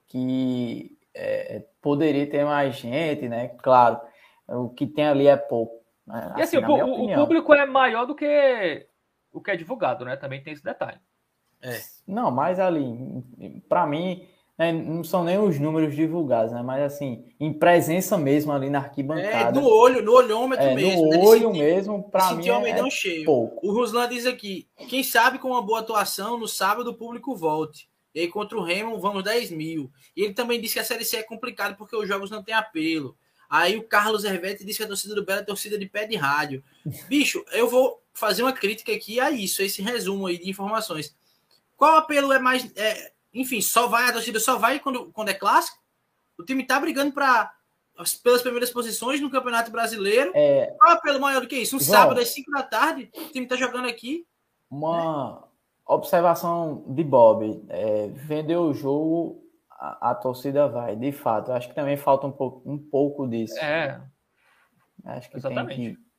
que é, poderia ter mais gente, né? Claro, o que tem ali é pouco. Né? E assim, na o, minha o- o opinião. público é maior do que o que é divulgado, né? Também tem esse detalhe. É. Não, mas ali, para mim, né, não são nem os números divulgados, né? Mas assim, em presença mesmo ali na É, arquibancada. no olho, no olhômetro É, mesmo. no né, de olho sentir- mesmo, para mim sentir o é, Almeidão é cheio. pouco. O Ruslan diz aqui, quem sabe com uma boa atuação, no sábado o público volte. E aí contra o Remo vamos dez mil. E ele também disse que a Série C é complicado porque os jogos não têm apelo. Aí o Carlos Hervete disse que a torcida do Belo é torcida de pé de rádio. Bicho, eu vou fazer uma crítica aqui a isso, a esse resumo aí de informações. Qual apelo é mais... É, enfim, só vai, a torcida só vai quando, quando é clássico? O time tá brigando para pelas primeiras posições no Campeonato Brasileiro. É, Qual apelo maior do que isso? Um João. sábado às cinco da tarde, o time tá jogando aqui. Uma observação de Bob, é, vendeu o jogo, a, a torcida vai, de fato. Eu acho que também falta um pouco, um pouco disso. É, Acho que exatamente. tem que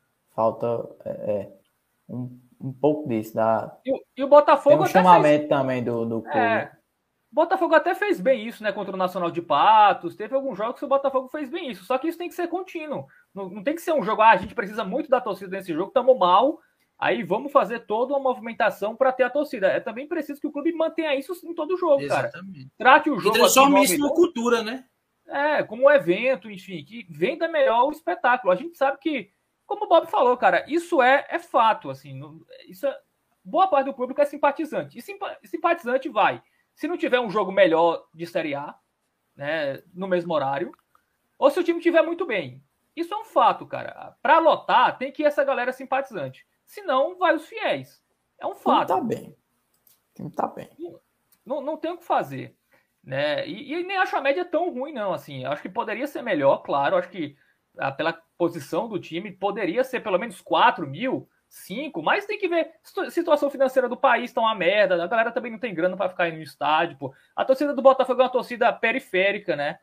falta é, é, um, um pouco disso. Dá, E, o- e o tem Botafogo um até fez, chamamento também do, do clube. é, o Botafogo até fez bem isso, né? Contra o Nacional de Patos. Teve alguns jogos que o Botafogo fez bem isso. Só que isso tem que ser contínuo. Não, não tem que ser um jogo, ah, a gente precisa muito da torcida nesse jogo, estamos mal. Aí vamos fazer toda uma movimentação para ter a torcida. É também preciso que o clube mantenha isso em todo jogo, cara. Exatamente. Trate o E jogo transforme aqui no isso numa Almeidão, cultura, né? é, como um evento, enfim, que venda melhor o espetáculo. A gente sabe que, como o Bob falou, cara, isso é, é fato, assim, não- isso é- boa parte do público é simpatizante. E simpa- simpatizante vai. Se não tiver um jogo melhor de Série A, né, no mesmo horário, ou se o time estiver muito bem. Isso é um fato, cara. Para lotar, tem que ir essa galera simpatizante. Senão, vai os fiéis. É um O time fato. tá bem. O time tá bem. Não, não tem o que fazer. Né? E, e nem acho a média tão ruim, não. Assim, acho que poderia ser melhor, claro. Acho que ah, pela posição do time, poderia ser pelo menos quatro mil, cinco, mas tem que ver. A situação financeira do país tá uma merda. A galera também não tem grana para ficar aí no estádio. Pô. A torcida do Botafogo é uma torcida periférica, né?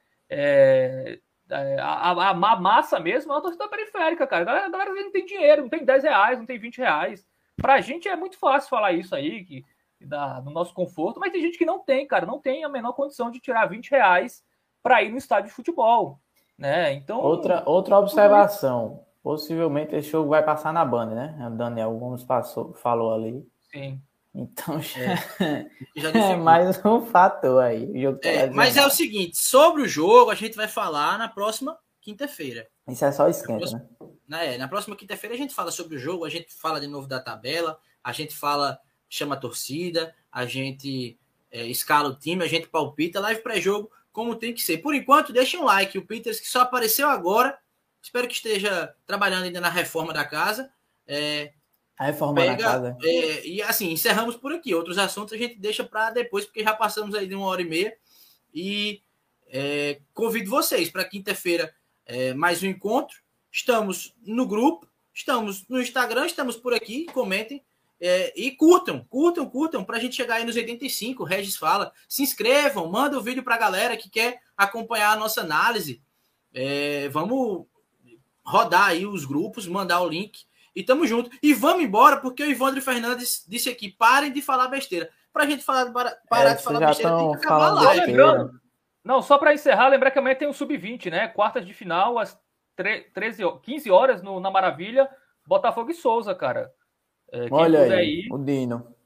É, a, a, a massa mesmo é uma torcida periférica, cara. A galera, a galera não tem dinheiro, não tem dez reais, não tem vinte reais. Pra gente é muito fácil falar isso aí, que Da, no nosso conforto, mas tem gente que não tem, cara, não tem a menor condição de tirar vinte reais para ir no estádio de futebol, né? Então, Outra, outra observação. Possivelmente esse jogo vai passar na Band, né? O Daniel Gomes passou, falou ali. sim. Então já Já é dificulta. mais um fator aí. O jogo É, mas é o seguinte, sobre o jogo a gente vai falar na próxima quinta-feira. Isso é só esquenta, né? Né? Na próxima quinta-feira a gente fala sobre o jogo, a gente fala de novo da tabela, a gente fala, chama a torcida, a gente é, escala o time, a gente palpita, live pré-jogo, como tem que ser. Por enquanto, deixem um like. O Peters, que só apareceu agora, espero que esteja trabalhando ainda na reforma da casa. É, A reforma pega, na casa. é, e assim, encerramos por aqui. Outros assuntos a gente deixa para depois, porque já passamos aí de uma hora e meia. E é, convido vocês para quinta-feira é, mais um encontro. Estamos no grupo, estamos no Instagram, estamos por aqui, comentem. É, e curtam, curtam, curtam, para a gente chegar aí nos oitenta e cinco, o Regis fala. Se inscrevam, manda o vídeo para a galera que quer acompanhar a nossa análise. É, vamos rodar aí os grupos, mandar o link e tamo junto. E vamos embora, porque o Ivandro Fernandes disse aqui, parem de falar besteira. Pra gente falar, parar É, de falar vocês já besteira, tem estão que acabar a falando live. besteira. Lembrando, não, só para encerrar, lembrar que amanhã tem o sub vinte, né? Quartas de final, às treze, quinze horas no, na Maravilha, Botafogo e Souza, cara. É, quem Olha puder aí, ir, o Dino.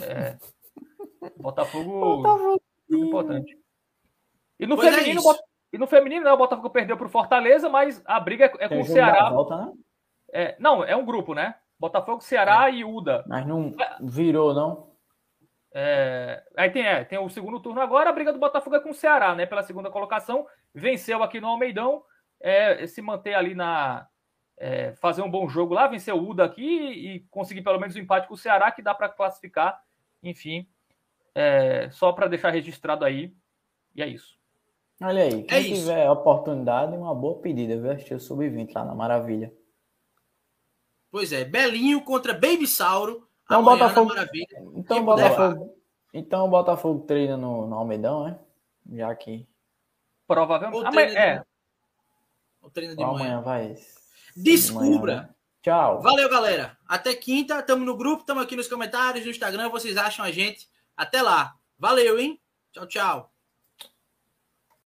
Botafogo, Botafogo. jogo importante. E no Pois é feminino, isso. Bot- E no feminino, né, o Botafogo perdeu para o Fortaleza, mas a briga é, é com o Ceará. Volta, né? É, não, é um grupo, né? Botafogo, Ceará é. e Uda. Mas não virou, não? É, aí tem, é, tem o segundo turno agora, a briga do Botafogo é com o Ceará, né? Pela segunda colocação, venceu aqui no Almeidão, é, se manter ali na... É, fazer um bom jogo lá, vencer o Uda aqui e conseguir pelo menos um empate com o Ceará, que dá para classificar, enfim, é, só para deixar registrado aí, e é isso. Olha aí, quem é tiver oportunidade, uma boa pedida, viu? Assistir o sub vinte lá na Maravilha. Pois é, Belinho contra Baby Sauro. Então, amanhã Botafogo... na Maravilha. Então, o Botafogo... então, o Botafogo treina no, no Almeidão, é? Já que... Provavelmente. Amanhã, de... é. O treino de amanhã manhã. vai... Descubra. De manhã, né? Tchau. Valeu, galera. Até quinta. Tamo no grupo, tamo aqui nos comentários, no Instagram. Vocês acham a gente. Até lá. Valeu, hein? Tchau, tchau.